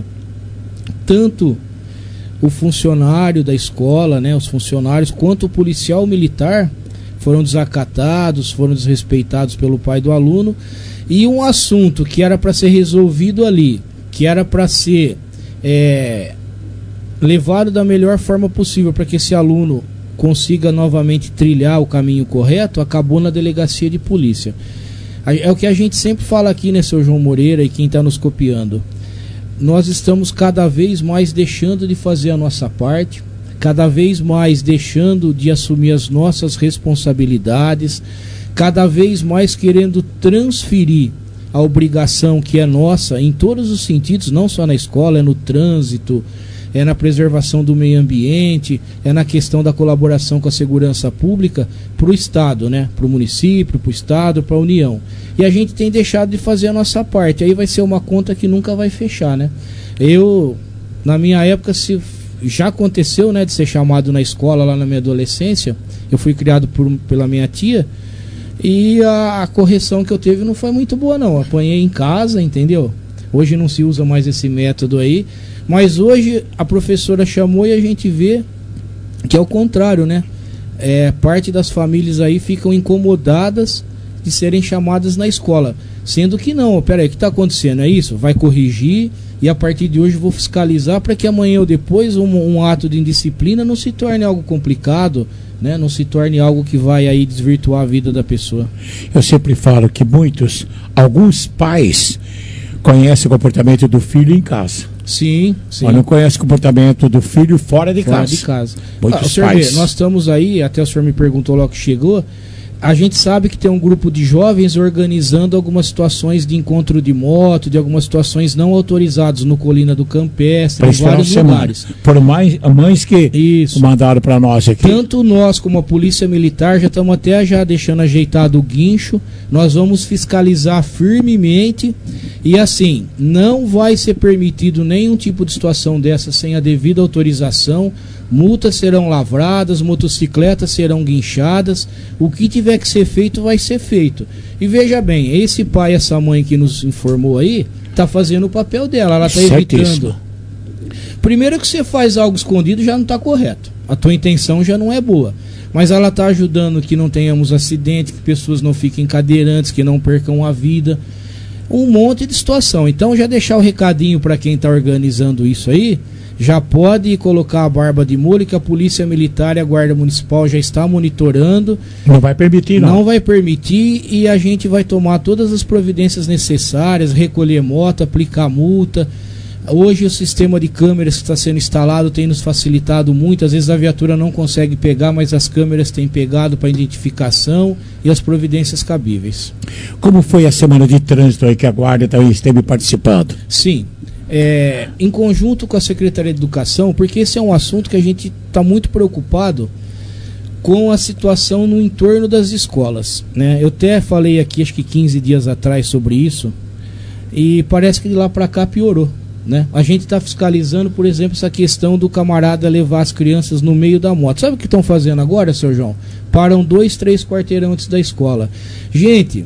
tanto o funcionário da escola, né, os funcionários, quanto o policial militar foram desacatados, foram desrespeitados pelo pai do aluno, e um assunto que era para ser resolvido ali, que era para ser é, levado da melhor forma possível para que esse aluno consiga novamente trilhar o caminho correto, acabou na delegacia de polícia. É o que a gente sempre fala aqui, né, seu João Moreira e quem está nos copiando. Nós estamos cada vez mais deixando de fazer a nossa parte, cada vez mais deixando de assumir as nossas responsabilidades, cada vez mais querendo transferir a obrigação que é nossa em todos os sentidos, não só na escola, é no trânsito, é na preservação do meio ambiente, é na questão da colaboração com a segurança pública para o Estado, né? Para o município, para o Estado, para a União. E a gente tem deixado de fazer a nossa parte. Aí vai ser uma conta que nunca vai fechar, né? Eu, na minha época, se já aconteceu, né, de ser chamado na escola lá na minha adolescência. Eu fui criado por, pela minha tia e a, a correção que eu teve não foi muito boa, não. Apanhei em casa, entendeu? Hoje não se usa mais esse método aí. Mas hoje a professora chamou e a gente vê que é o contrário, né? É, parte das famílias aí ficam incomodadas de serem chamadas na escola. Sendo que não, peraí, o que está acontecendo? É isso? Vai corrigir e a partir de hoje vou fiscalizar para que amanhã ou depois um, um ato de indisciplina não se torne algo complicado, né? Não se torne algo que vai aí desvirtuar a vida da pessoa. Eu sempre falo que muitos, alguns pais conhecem o comportamento do filho em casa. Sim, sim. Mas não conhece o comportamento do filho fora de fora casa. de casa. Muitos ah, o senhor pais. Vê, nós estamos aí, até o senhor me perguntou logo que chegou, a gente sabe que tem um grupo de jovens organizando algumas situações de encontro de moto, de algumas situações não autorizadas no Colina do Campestre, em vários lugares. Por mais mães que Isso. mandaram para nós aqui. Tanto nós como a Polícia Militar já estamos até já deixando ajeitado o guincho. Nós vamos fiscalizar firmemente e assim, não vai ser permitido nenhum tipo de situação dessa sem a devida autorização. Multas serão lavradas, motocicletas serão guinchadas, o que tiver que ser feito vai ser feito. E veja bem, esse pai, essa mãe que nos informou aí, está fazendo o papel dela, ela está evitando. Primeiro que você faz algo escondido já não está correto, a tua intenção já não é boa, mas ela está ajudando que não tenhamos acidente, que pessoas não fiquem cadeirantes, que não percam a vida, um monte de situação. Então já deixar o recadinho para quem está organizando isso aí, já pode colocar a barba de molho que a Polícia Militar e a Guarda Municipal já está monitorando. Não vai permitir, não. Não vai permitir e a gente vai tomar todas as providências necessárias, recolher moto, aplicar multa. Hoje o sistema de câmeras que está sendo instalado tem nos facilitado muito. Às vezes a viatura não consegue pegar, mas as câmeras têm pegado para identificação e as providências cabíveis. Como foi a semana de trânsito aí que a Guarda também esteve participando? Sim, é, em conjunto com a Secretaria de Educação, porque esse é um assunto que a gente está muito preocupado com a situação no entorno das escolas, né? Eu até falei aqui, acho que quinze dias atrás, sobre isso, e parece que de lá para cá piorou. Né? A gente está fiscalizando, por exemplo, essa questão do camarada levar as crianças no meio da moto. Sabe o que estão fazendo agora, seu João? Param dois, três quarteirão antes da escola. Gente,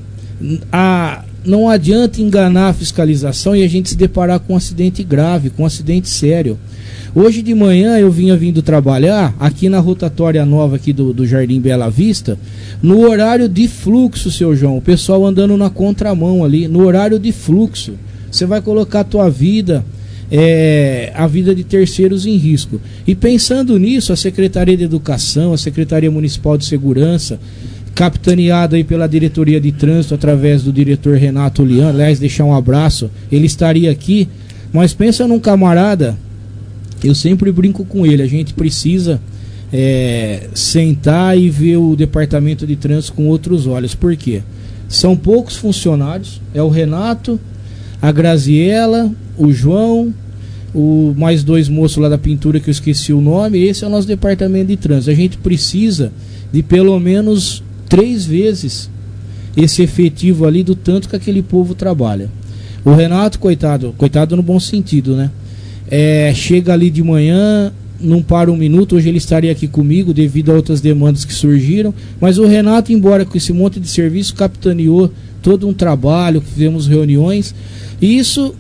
a, não adianta enganar a fiscalização e a gente se deparar com um acidente grave, com um acidente sério. Hoje de manhã eu vinha vindo trabalhar aqui na rotatória nova aqui do, do Jardim Bela Vista, no horário de fluxo, seu João. O pessoal andando na contramão ali, no horário de fluxo. Você vai colocar a tua vida, é, a vida de terceiros em risco. E pensando nisso, a Secretaria de Educação, a Secretaria Municipal de Segurança, capitaneada aí pela Diretoria de Trânsito, através do diretor Renato Lian, aliás, deixar um abraço, ele estaria aqui, mas pensa num camarada, eu sempre brinco com ele, a gente precisa é, sentar e ver o Departamento de Trânsito com outros olhos. Por quê? São poucos funcionários, é o Renato, a Graziela, o João, o mais dois moços lá da pintura que eu esqueci o nome. Esse é o nosso departamento de trânsito. A gente precisa de pelo menos três vezes esse efetivo ali do tanto que aquele povo trabalha. O Renato, coitado, coitado no bom sentido, né? É, chega ali de manhã, não para um minuto. Hoje ele estaria aqui comigo devido a outras demandas que surgiram, mas o Renato, embora com esse monte de serviço, capitaneou todo um trabalho, fizemos reuniões, e isso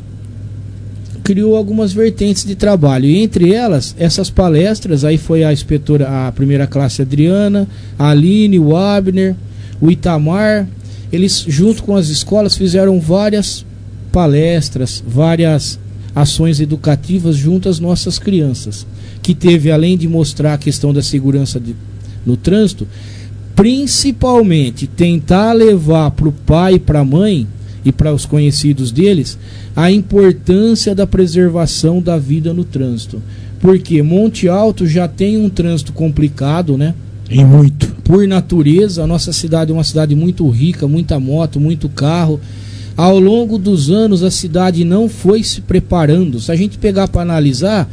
criou algumas vertentes de trabalho, e entre elas, essas palestras, aí foi a inspetora, a primeira classe Adriana, a Aline, o Abner, o Itamar, eles junto com as escolas fizeram várias palestras, várias ações educativas junto às nossas crianças, que teve, além de mostrar a questão da segurança de, no trânsito, principalmente tentar levar para o pai e para a mãe e para os conhecidos deles a importância da preservação da vida no trânsito, porque Monte Alto já tem um trânsito complicado, né? E muito. Por natureza, a nossa cidade é uma cidade muito rica, muita moto, muito carro. Ao longo dos anos a cidade não foi se preparando. Se a gente pegar para analisar,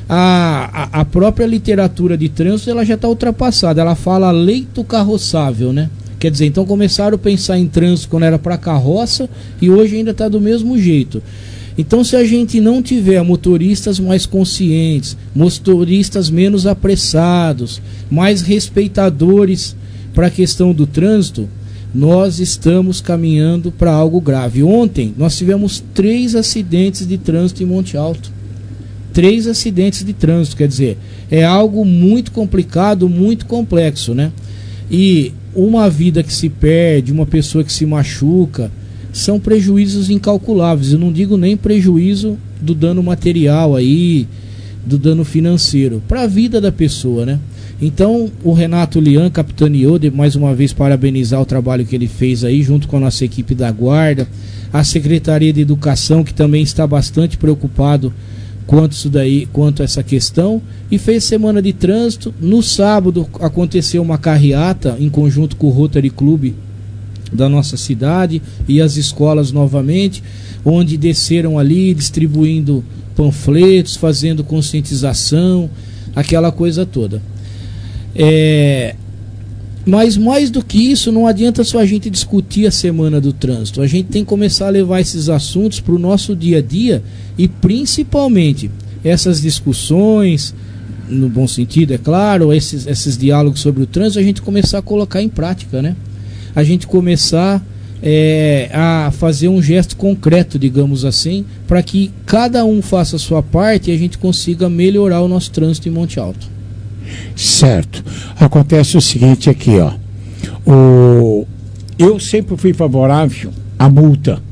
a, a, a própria literatura de trânsito ela já está ultrapassada, ela fala leito carroçável, né? Quer dizer, então começaram a pensar em trânsito quando era para carroça e hoje ainda está do mesmo jeito. Então, se a gente não tiver motoristas mais conscientes, motoristas menos apressados, mais respeitadores para a questão do trânsito, nós estamos caminhando para algo grave. Ontem nós tivemos três acidentes de trânsito em Monte Alto. Três acidentes de trânsito, quer dizer, é algo muito complicado, muito complexo, né? E uma vida que se perde, uma pessoa que se machuca, são prejuízos incalculáveis. Eu não digo nem prejuízo do dano material aí, do dano financeiro, para a vida da pessoa, né? Então o Renato Lian capitaneou, de mais uma vez parabenizar o trabalho que ele fez aí junto com a nossa equipe da Guarda, a Secretaria de Educação, que também está bastante preocupado quanto isso daí, quanto a essa questão, e fez semana de trânsito. No sábado aconteceu uma carreata em conjunto com o Rotary Club da nossa cidade e as escolas novamente, onde desceram ali distribuindo panfletos, fazendo conscientização, aquela coisa toda. É, mas mais do que isso, não adianta só a gente discutir a semana do trânsito, a gente tem que começar a levar esses assuntos para o nosso dia a dia, e principalmente essas discussões, no bom sentido, é claro, esses, esses diálogos sobre o trânsito, a gente começar a colocar em prática, né? A gente começar é, a fazer um gesto concreto, digamos assim, para que cada um faça a sua parte e a gente consiga melhorar o nosso trânsito em Monte Alto. Certo. Acontece o seguinte aqui, ó. O... Eu sempre fui favorável à multa.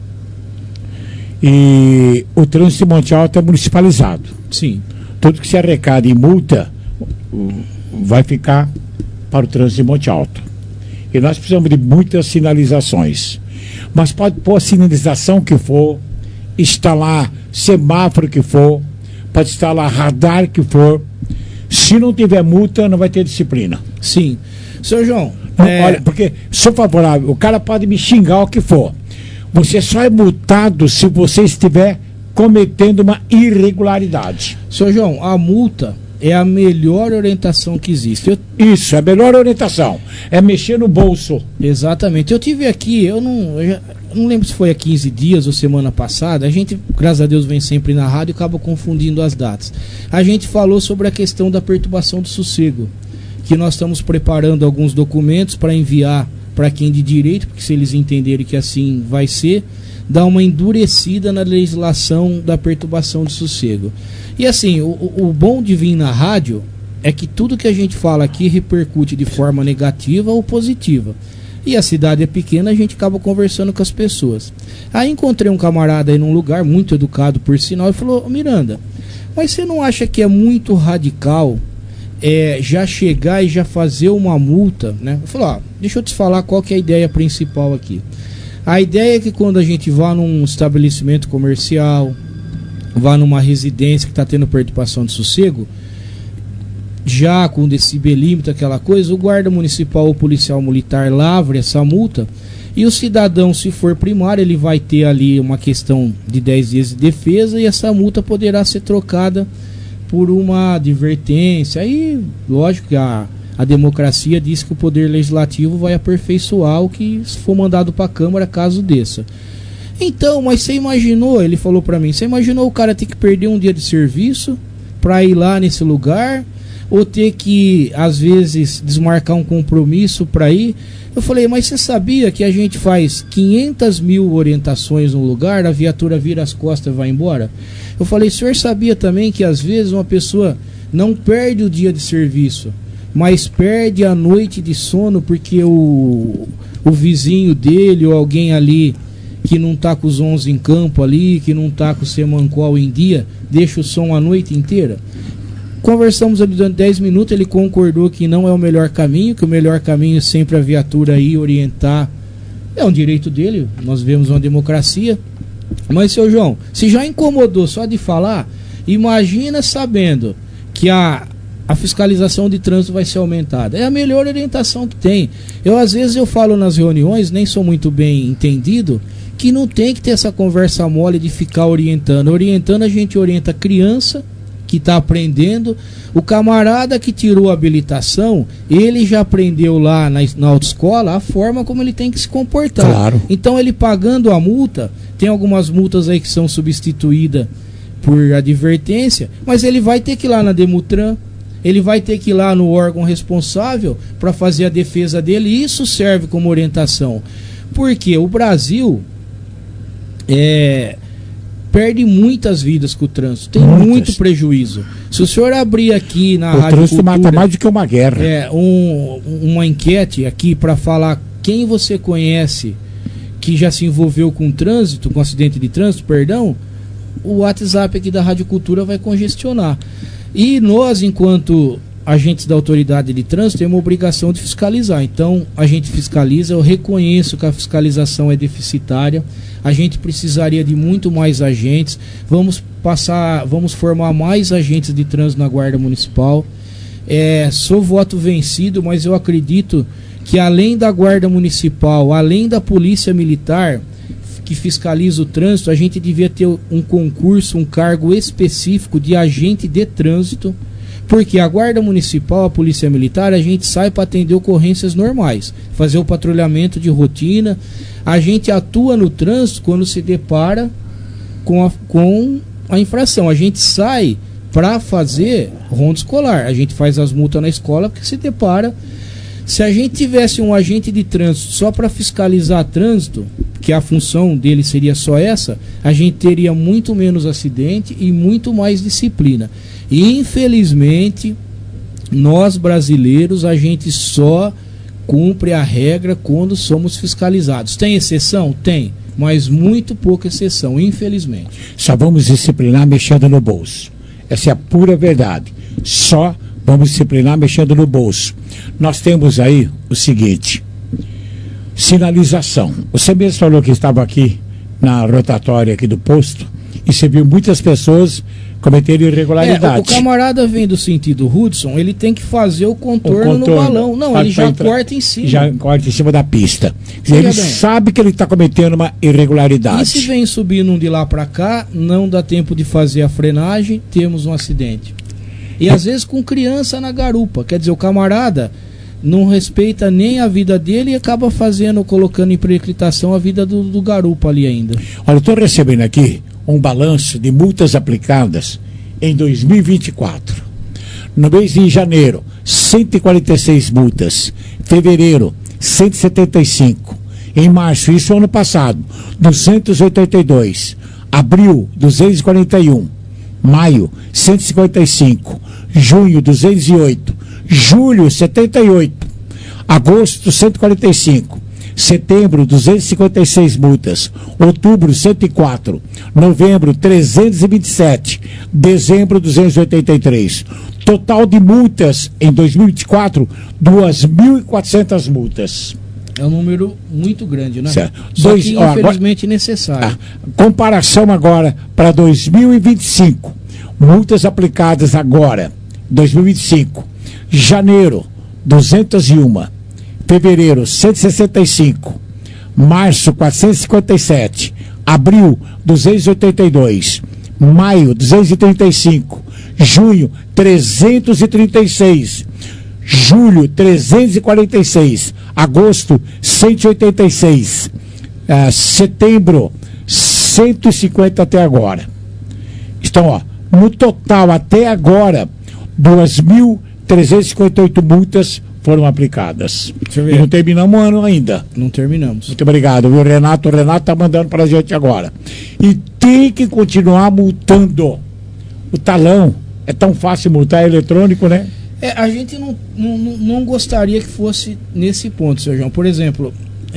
E o trânsito em Monte Alto é municipalizado. Sim. Tudo que se arrecada em multa vai ficar para o trânsito em Monte Alto. E nós precisamos de muitas sinalizações. Mas pode pôr a sinalização que for, instalar semáforo que for, pode instalar radar que for. Se não tiver multa, não vai ter disciplina. Sim. Seu João, não, é... olha, porque sou favorável, o cara pode me xingar o que for. Você só é multado se você estiver cometendo uma irregularidade. Seu João, a multa é a melhor orientação que existe. Eu... Isso, é a melhor orientação. É mexer no bolso. Exatamente. Eu tive aqui, eu não, eu já, não lembro se foi há quinze dias ou semana passada, a gente, graças a Deus, vem sempre na rádio e acaba confundindo as datas. A gente falou sobre a questão da perturbação do sossego, que nós estamos preparando alguns documentos para enviar para quem de direito, porque se eles entenderem que assim vai ser, dá uma endurecida na legislação da perturbação de sossego. E assim, o, o bom de vir na rádio é que tudo que a gente fala aqui repercute de forma negativa ou positiva. E a cidade é pequena, a gente acaba conversando com as pessoas. Aí encontrei um camarada aí num lugar, muito educado por sinal, e falou: Miranda, mas você não acha que é muito radical é, já chegar e já fazer uma multa, né? Eu falei: ó, deixa eu te falar qual que é a ideia principal aqui. A ideia é que quando a gente vá num estabelecimento comercial, vá numa residência que está tendo perturbação de sossego, já com decibelímetro, aquela coisa, o guarda municipal ou policial militar lavre essa multa, e o cidadão, se for primário, ele vai ter ali uma questão de dez dias de defesa, e essa multa poderá ser trocada por uma advertência. Aí, lógico que a, a democracia diz que o poder legislativo vai aperfeiçoar o que for mandado para a Câmara caso desça. Então, mas você imaginou, ele falou para mim, você imaginou o cara ter que perder um dia de serviço para ir lá nesse lugar, ou ter que, às vezes, desmarcar um compromisso para ir? Eu falei: mas você sabia que a gente faz quinhentas mil orientações no lugar, a viatura vira as costas e vai embora? Eu falei: o senhor sabia também que, às vezes, uma pessoa não perde o dia de serviço, mas perde a noite de sono porque o, o vizinho dele ou alguém ali que não tá com os onze em campo ali, que não tá com o semancol em dia, deixa o som a noite inteira? Conversamos ali durante dez minutos, ele concordou que não é o melhor caminho, que o melhor caminho é sempre a viatura aí orientar. É um direito dele, nós vivemos uma democracia. Mas, seu João, se já incomodou só de falar, imagina sabendo que a, a fiscalização de trânsito vai ser aumentada. É a melhor orientação que tem. Eu, às vezes, eu falo nas reuniões, nem sou muito bem entendido, que não tem que ter essa conversa mole de ficar orientando. Orientando, a gente orienta criança que está aprendendo. O camarada que tirou a habilitação, ele já aprendeu lá na, na autoescola a forma como ele tem que se comportar. Claro. Então, ele pagando a multa, tem algumas multas aí que são substituídas por advertência, mas ele vai ter que ir lá na Demutran, ele vai ter que ir lá no órgão responsável para fazer a defesa dele, e isso serve como orientação. Porque o Brasil é... perde muitas vidas com o trânsito, tem muitas. Muito prejuízo. Se o senhor abrir aqui na o Rádio trânsito Cultura, mata mais do que uma guerra. É, um, uma enquete aqui para falar quem você conhece que já se envolveu com trânsito, com acidente de trânsito, perdão, o WhatsApp aqui da Rádio Cultura vai congestionar. E nós, enquanto agentes da autoridade de trânsito, temos uma obrigação de fiscalizar. Então, a gente fiscaliza, eu reconheço que a fiscalização é deficitária, a gente precisaria de muito mais agentes, vamos passar, vamos formar mais agentes de trânsito na Guarda Municipal. É, sou voto vencido, mas eu acredito que além da Guarda Municipal, além da Polícia Militar, que fiscaliza o trânsito, a gente devia ter um concurso, um cargo específico de agente de trânsito, porque a Guarda Municipal, a Polícia Militar, a gente sai para atender ocorrências normais, fazer o patrulhamento de rotina. A gente atua no trânsito quando se depara com a, com a infração. A gente sai para fazer ronda escolar, a gente faz as multas na escola porque se depara. Se a gente tivesse um agente de trânsito só para fiscalizar trânsito, que a função dele seria só essa, a gente teria muito menos acidente e muito mais disciplina. E infelizmente, nós brasileiros, a gente só cumpre a regra quando somos fiscalizados. Tem exceção? Tem, mas muito pouca exceção, infelizmente. Só vamos disciplinar mexendo no bolso. Essa é a pura verdade. Só vamos disciplinar mexendo no bolso. Nós temos aí o seguinte: sinalização. Você mesmo falou que estava aqui na rotatória aqui do posto e você viu muitas pessoas cometerem irregularidades. É, o camarada vem do sentido Hudson, ele tem que fazer o contorno, o contorno no balão. Não, ele já entrar, corta em cima. Já corta em cima da pista. Ele bem. sabe que ele está cometendo uma irregularidade. E se vem subindo de lá para cá, não dá tempo de fazer a frenagem, temos um acidente. E às vezes com criança na garupa. Quer dizer, o camarada não respeita nem a vida dele e acaba fazendo, colocando em precipitação a vida do, do garupa ali ainda. Olha, eu estou recebendo aqui um balanço de multas aplicadas em dois mil e vinte e quatro. No mês de janeiro, cento e quarenta e seis multas. Fevereiro, cento e setenta e cinco. Em março, isso ano passado, duzentos e oitenta e dois. Abril, duzentos e quarenta e um. Maio, cento e cinquenta e cinco. Junho, duzentos e oito. Julho, setenta e oito. Agosto, cento e quarenta e cinco. Setembro, duzentos e cinquenta e seis multas. Outubro, cento e quatro. Novembro, trezentos e vinte e sete. Dezembro, duzentos e oitenta e três. Total de multas em dois mil e vinte e quatro, duas mil e quatrocentas multas. É um número muito grande, né? Certo. Só Dois, que, ó, infelizmente, agora, necessário. Ah, comparação agora para dois mil e vinte e cinco. Multas aplicadas agora, dois mil e vinte e cinco. Janeiro, duzentos e um. Fevereiro, cento e sessenta e cinco. Março, quatrocentos e cinquenta e sete. Abril, duzentos e oitenta e dois. Maio, duzentos e trinta e cinco. Junho, trezentos e trinta e seis. Julho, trezentos e quarenta e seis. Agosto, cento e oitenta e seis. Uh, setembro, cento e cinquenta até agora. Então, ó, no total até agora, duas mil trezentas e cinquenta e oito multas foram aplicadas. E não terminamos o ano ainda. Não terminamos. Muito obrigado, viu, Renato? O Renato está mandando para a gente agora. E tem que continuar multando. O talão é tão fácil multar, é eletrônico, né? É, a gente não, não, não gostaria que fosse nesse ponto, seu João. Por exemplo,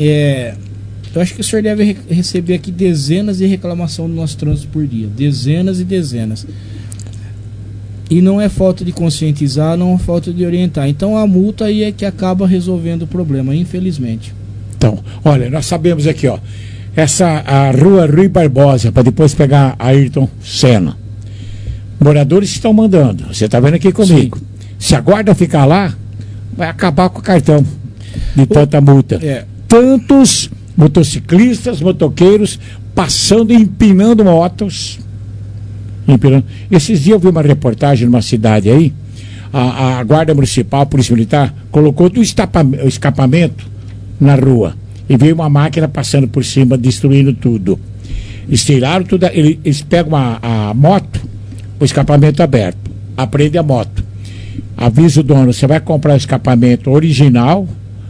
é, eu acho que o senhor deve re receber aqui dezenas de reclamações do nosso trânsito por dia. Dezenas e dezenas. E não é falta de conscientizar, não é falta de orientar. Então a multa aí é que acaba resolvendo o problema, infelizmente. Então, olha, nós sabemos aqui, ó, essa a rua Rui Barbosa, para depois pegar a Ayrton Senna. Moradores estão mandando, você está vendo aqui comigo. Sim. Se a guarda ficar lá, vai acabar com o cartão de tanta multa. É. Tantos motociclistas, motoqueiros, passando e empinando motos. Empinando. Esses dias eu vi uma reportagem numa cidade aí, a, a Guarda Municipal, a Polícia Militar, colocou do escapamento na rua e veio uma máquina passando por cima, destruindo tudo. Eles tiraram tudo, eles pegam a, a moto, o escapamento aberto, apreende a moto. Avisa o dono, você vai comprar o escapamento original,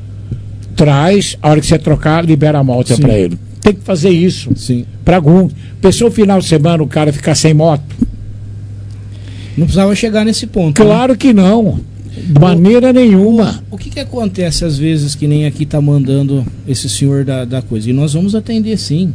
traz, a hora que você trocar, libera a moto para ele. Tem que fazer isso. Sim. Para algum. Pensou no final de semana o cara ficar sem moto? Não precisava chegar nesse ponto. Claro, né? Que não. De maneira o, nenhuma. O, o que, que acontece às vezes que nem aqui tá mandando esse senhor da, da coisa? E nós vamos atender sim.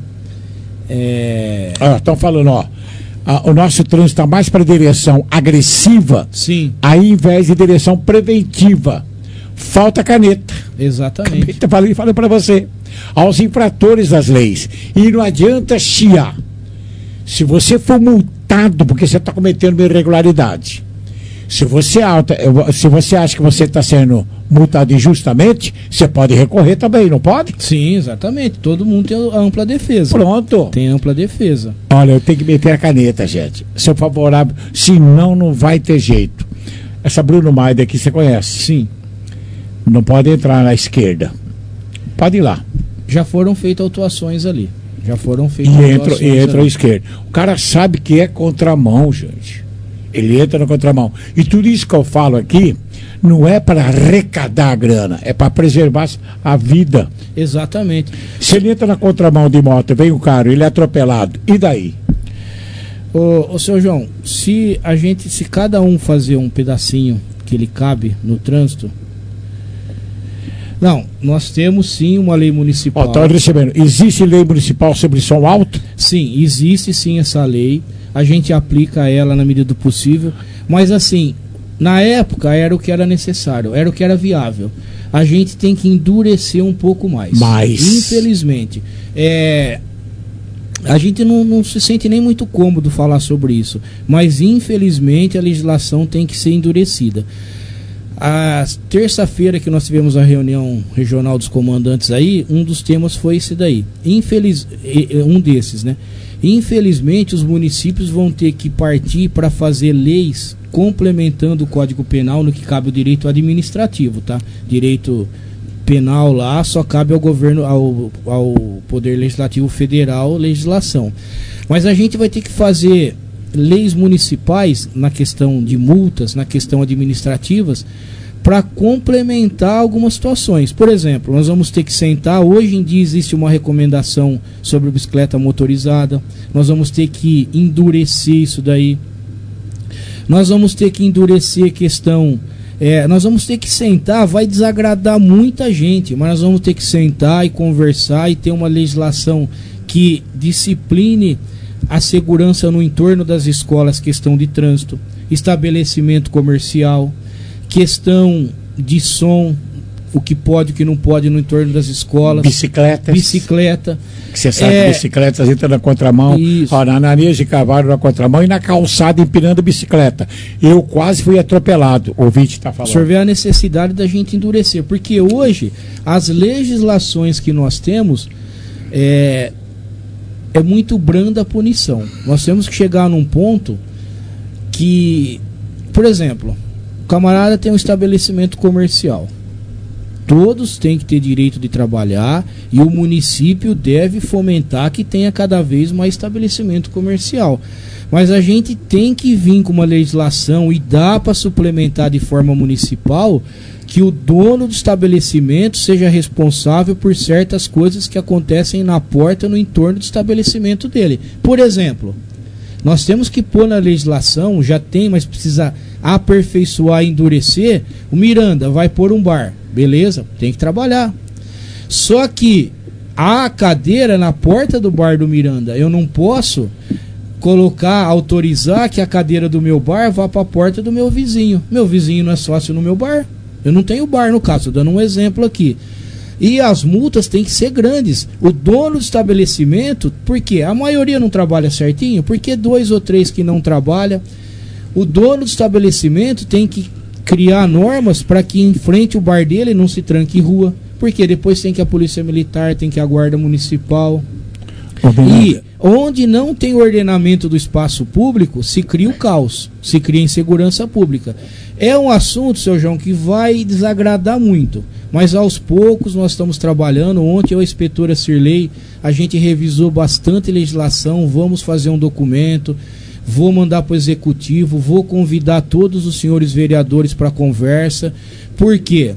É... Estão ah, falando, ó. A, o nosso trânsito está mais para direção agressiva, sim, ao invés de direção preventiva. Falta caneta. Exatamente. Caneta, falei, falei para você. Aos infratores das leis. E não adianta chiar. Se você for multado porque você está cometendo uma irregularidade, se você, alta, se você acha que você está sendo multado injustamente, você pode recorrer também, não pode? Sim, exatamente. Todo mundo tem ampla defesa. Pronto. Tem ampla defesa. Olha, eu tenho que meter a caneta, gente. Sou favorável. Senão, não vai ter jeito. Essa Bruno Maida aqui, você conhece? Sim. Não pode entrar na esquerda. Pode ir lá. Já foram feitas autuações ali. Já foram feitas e autuações entra, e entra à esquerda. O cara sabe que é contramão, gente. Ele entra na contramão. E tudo isso que eu falo aqui não é para arrecadar a grana, é para preservar a vida. Exatamente. Se ele entra na contramão de moto, vem o cara, ele é atropelado, e daí? Ô, ô seu João, se a gente, se cada um fazer um pedacinho que ele cabe no trânsito. Não, nós temos sim uma lei municipal. Ó, tá recebendo. Existe lei municipal sobre som alto? Sim, existe sim essa lei. A gente aplica ela na medida do possível. Mas assim, na época era o que era necessário, era o que era viável. A gente tem que endurecer um pouco mais. Mais. Infelizmente. É, a gente não, não se sente nem muito cômodo falar sobre isso, mas infelizmente a legislação tem que ser endurecida. A terça-feira que nós tivemos a reunião regional dos comandantes aí, um dos temas foi esse daí. Infeliz, um desses, né? Infelizmente os municípios vão ter que partir para fazer leis complementando o Código Penal no que cabe o direito administrativo, tá? Direito penal lá só cabe ao governo, ao, ao Poder Legislativo Federal, legislação. Mas a gente vai ter que fazer leis municipais na questão de multas, na questão administrativas, para complementar algumas situações. Por exemplo, nós vamos ter que sentar, hoje em dia existe uma recomendação sobre bicicleta motorizada, nós vamos ter que endurecer isso daí, nós vamos ter que endurecer a questão, é, nós vamos ter que sentar, vai desagradar muita gente, mas nós vamos ter que sentar e conversar e ter uma legislação que discipline a segurança no entorno das escolas, questão de trânsito, estabelecimento comercial, questão de som, o que pode e o que não pode no entorno das escolas. Bicicletas. Bicicleta. Que você sabe é, que bicicletas entram na contramão, ó, na Ananias de Carvalho na contramão e na calçada empinando bicicleta. Eu quase fui atropelado, o ouvinte está falando. O senhor vê a necessidade da gente endurecer, porque hoje as legislações que nós temos é, é muito branda a punição. Nós temos que chegar num ponto que, por exemplo, o camarada tem um estabelecimento comercial. Todos têm que ter direito de trabalhar e o município deve fomentar que tenha cada vez mais estabelecimento comercial. Mas a gente tem que vir com uma legislação e dá para suplementar de forma municipal que o dono do estabelecimento seja responsável por certas coisas que acontecem na porta, no entorno do estabelecimento dele. Por exemplo, nós temos que pôr na legislação, já tem, mas precisa aperfeiçoar e endurecer. O Miranda vai pôr um bar, beleza, tem que trabalhar. Só que a cadeira na porta do bar do Miranda, eu não posso colocar, autorizar que a cadeira do meu bar vá para a porta do meu vizinho. Meu vizinho não é sócio no meu bar. Eu não tenho bar no caso, estou dando um exemplo aqui. E as multas têm que ser grandes. O dono do estabelecimento, porque a maioria não trabalha certinho, porque dois ou três que não trabalham, o dono do estabelecimento tem que criar normas para que em frente o bar dele não se tranque em rua, porque depois tem que a polícia militar, tem que a guarda municipal. E onde não tem ordenamento do espaço público, se cria o caos, se cria insegurança pública. É um assunto, seu João, que vai desagradar muito, mas aos poucos nós estamos trabalhando. Ontem a inspetora Cirlei, a gente revisou bastante legislação, vamos fazer um documento, vou mandar para o executivo, vou convidar todos os senhores vereadores para conversa, porque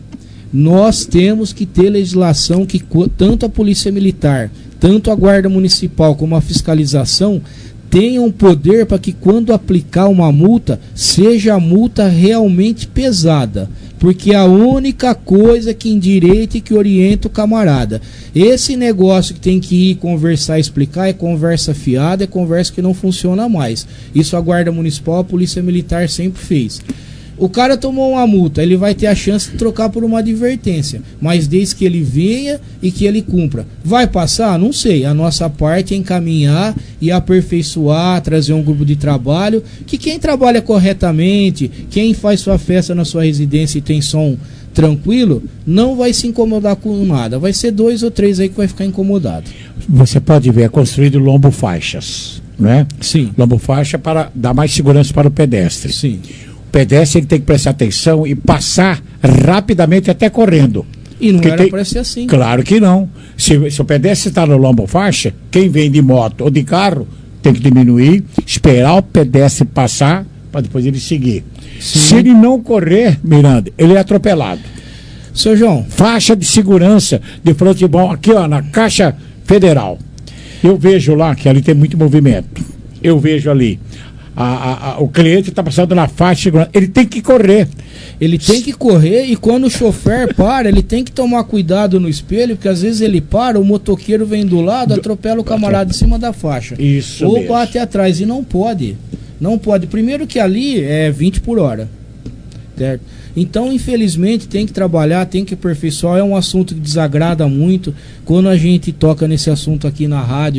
nós temos que ter legislação que tanto a Polícia Militar, tanto a Guarda Municipal como a fiscalização tenham poder para que quando aplicar uma multa, seja a multa realmente pesada, porque é a única coisa que endireita e que orienta o camarada. Esse negócio que tem que ir conversar, explicar, é conversa fiada, é conversa que não funciona mais. Isso a Guarda Municipal, a Polícia Militar sempre fez. O cara tomou uma multa, ele vai ter a chance de trocar por uma advertência, mas desde que ele venha e que ele cumpra. Vai passar? Não sei. A nossa parte é encaminhar e aperfeiçoar, trazer um grupo de trabalho, que quem trabalha corretamente, quem faz sua festa na sua residência e tem som tranquilo, não vai se incomodar com nada. Vai ser dois ou três aí que vai ficar incomodado. Você pode ver, é construído lombo faixas, não é? Sim. Lombo faixa para dar mais segurança para o pedestre. Sim. O pedestre tem que prestar atenção e passar rapidamente, até correndo. E não Porque era tem... para ser assim. Claro que não. Se, se o pedestre está no lombo faixa, quem vem de moto ou de carro tem que diminuir, esperar o pedestre passar para depois ele seguir. Sim. Se ele não correr, Miranda, ele é atropelado. Seu João. Faixa de segurança de futebol aqui, ó, na Caixa Federal. Eu vejo lá que ali tem muito movimento. Eu vejo ali. A, a, a, o cliente está passando na faixa de segurança, ele tem que correr. Ele tem que correr e quando o chofer para, ele tem que tomar cuidado no espelho, porque às vezes ele para, o motoqueiro vem do lado, atropela o camarada em cima da faixa. Isso Ou mesmo. bate atrás, e não pode. Não pode. Primeiro que ali é vinte por hora. Certo? Então, infelizmente, tem que trabalhar, tem que aperfeiçoar. É um assunto que desagrada muito. Quando a gente toca nesse assunto aqui na rádio,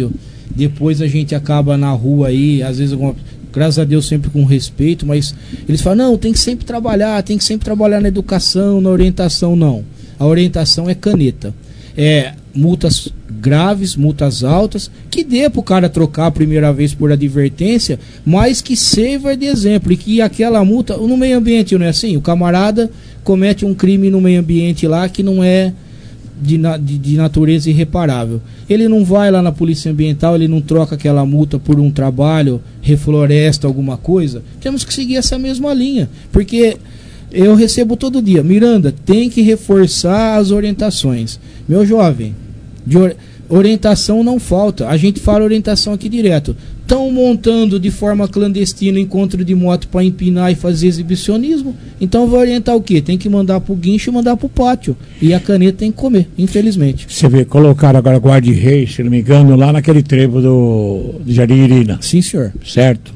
depois a gente acaba na rua aí, às vezes alguma... graças a Deus sempre com respeito, mas eles falam, não, tem que sempre trabalhar, tem que sempre trabalhar na educação, na orientação. Não, a orientação é caneta, é multas graves, multas altas, que dê para o cara trocar a primeira vez por advertência, mas que sirva de exemplo, e que aquela multa, no meio ambiente não é assim, o camarada comete um crime no meio ambiente lá que não é de, de, de natureza irreparável, ele não vai lá na polícia ambiental, ele não troca aquela multa por um trabalho, refloresta alguma coisa. Temos que seguir essa mesma linha, porque eu recebo todo dia, Miranda, tem que reforçar as orientações. Meu jovem, de or- orientação não falta, a gente fala orientação aqui direto. Estão montando de forma clandestina encontro de moto para empinar e fazer exibicionismo, então vai orientar o quê? Tem que mandar pro guincho e mandar pro pátio, e a caneta tem que comer, infelizmente. Você vê, colocaram agora guarda-rei, se não me engano, lá naquele trevo do, do Jardim Irina. Sim, senhor. Certo.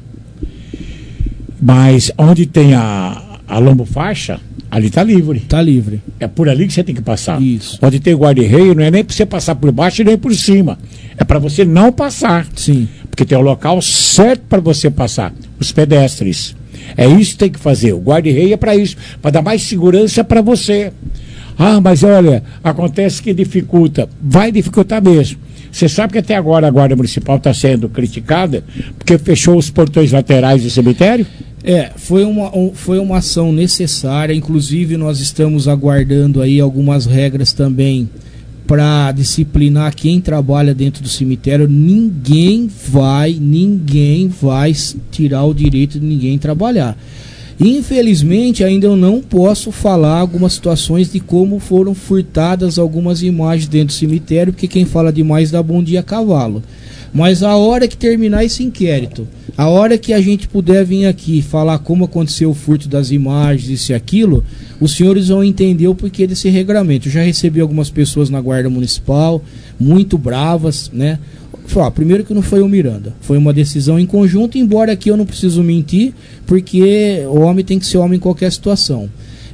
Mas onde tem a, a lombo-faixa, ali tá livre. Tá livre. É por ali que você tem que passar. Isso. Onde tem guarda-rei, não é nem para você passar por baixo e nem por cima. É para você não passar. Sim. Porque tem o local certo para você passar. Os pedestres. É isso que tem que fazer. O guarda-rei é para isso. Para dar mais segurança para você. Ah, mas olha, acontece que dificulta. Vai dificultar mesmo. Você sabe que até agora a Guarda Municipal está sendo criticada porque fechou os portões laterais do cemitério? É, foi uma, um, foi uma ação necessária, inclusive nós estamos aguardando aí algumas regras também para disciplinar quem trabalha dentro do cemitério. Ninguém vai, ninguém vai tirar o direito de ninguém trabalhar. Infelizmente ainda eu não posso falar algumas situações de como foram furtadas algumas imagens dentro do cemitério, porque quem fala demais dá bom dia a cavalo. Mas a hora que terminar esse inquérito, a hora que a gente puder vir aqui falar como aconteceu o furto das imagens, isso e aquilo, os senhores vão entender o porquê desse regramento. Eu já recebi algumas pessoas na Guarda Municipal, muito bravas, né? Ó, primeiro que não foi o Miranda, foi uma decisão em conjunto, embora aqui eu não preciso mentir, porque o homem tem que ser homem em qualquer situação.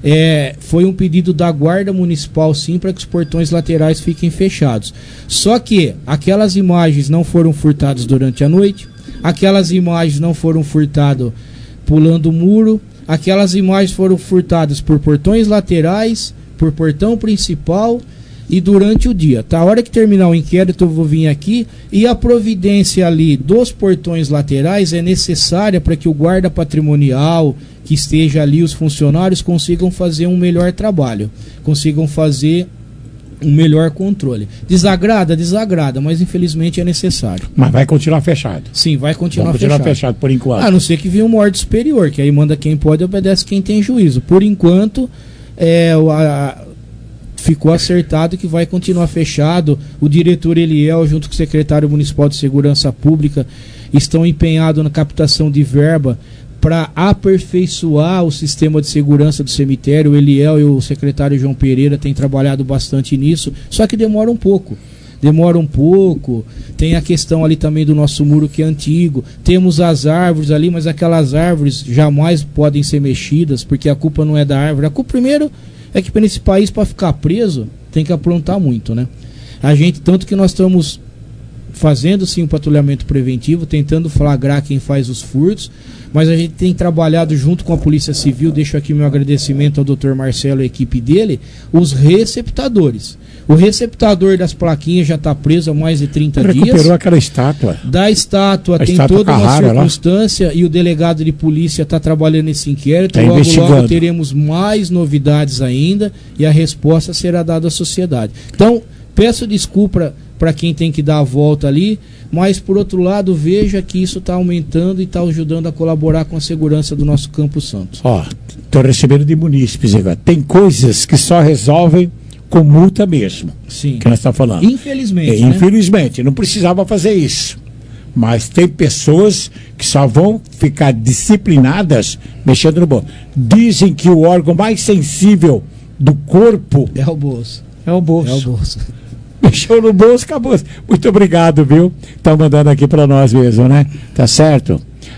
É, foi um pedido da Guarda Municipal, sim, para que os portões laterais fiquem fechados. Só que aquelas imagens não foram furtadas durante a noite, aquelas imagens não foram furtadas pulando o muro, aquelas imagens foram furtadas por portões laterais, por portão principal e durante o dia. Tá, a hora que terminar o inquérito eu vou vir aqui, e a providência ali dos portões laterais é necessária para que o guarda patrimonial que esteja ali, os funcionários, consigam fazer um melhor trabalho, consigam fazer um melhor controle. Desagrada? Desagrada, mas infelizmente é necessário. Mas vai continuar fechado? Sim, vai continuar, vai continuar fechado. fechado por enquanto. A não ser que venha uma ordem superior, que aí manda quem pode e obedece quem tem juízo. Por enquanto, é, a, ficou acertado que vai continuar fechado. O diretor Eliel, junto com o secretário municipal de segurança pública, estão empenhados na captação de verba para aperfeiçoar o sistema de segurança do cemitério. O Eliel e o secretário João Pereira têm trabalhado bastante nisso, só que demora um pouco. Demora um pouco. Tem a questão ali também do nosso muro, que é antigo. Temos as árvores ali, mas aquelas árvores jamais podem ser mexidas, porque a culpa não é da árvore. A culpa, primeiro, é que nesse país, para ficar preso, tem que aprontar muito, né? A gente, tanto que nós estamos fazendo sim um patrulhamento preventivo, tentando flagrar quem faz os furtos, mas a gente tem trabalhado junto com a Polícia Civil, deixo aqui meu agradecimento ao doutor Marcelo e a equipe dele, os receptadores. O receptador das plaquinhas já está preso há mais de trinta Recuperou dias. Recuperou aquela estátua. Da estátua a tem estátua toda uma Carrara, circunstância lá. E o delegado de polícia está trabalhando nesse inquérito. Tá logo, investigando. logo teremos mais novidades ainda e a resposta será dada à sociedade. Então, peço desculpa para quem tem que dar a volta ali, mas por outro lado, veja que isso está aumentando e está ajudando a colaborar com a segurança do nosso Campo Santo. Ó, estou recebendo de munícipes agora. Tem coisas que só resolvem com multa mesmo. Sim. Que nós estamos falando. Infelizmente. É, né? Infelizmente, não precisava fazer isso. Mas tem pessoas que só vão ficar disciplinadas mexendo no bolso. Dizem que o órgão mais sensível do corpo é o bolso. É o bolso. É o bolso. Mexeu no bolso, acabou. Muito obrigado, viu? Estão mandando aqui para nós mesmo, né? Tá certo?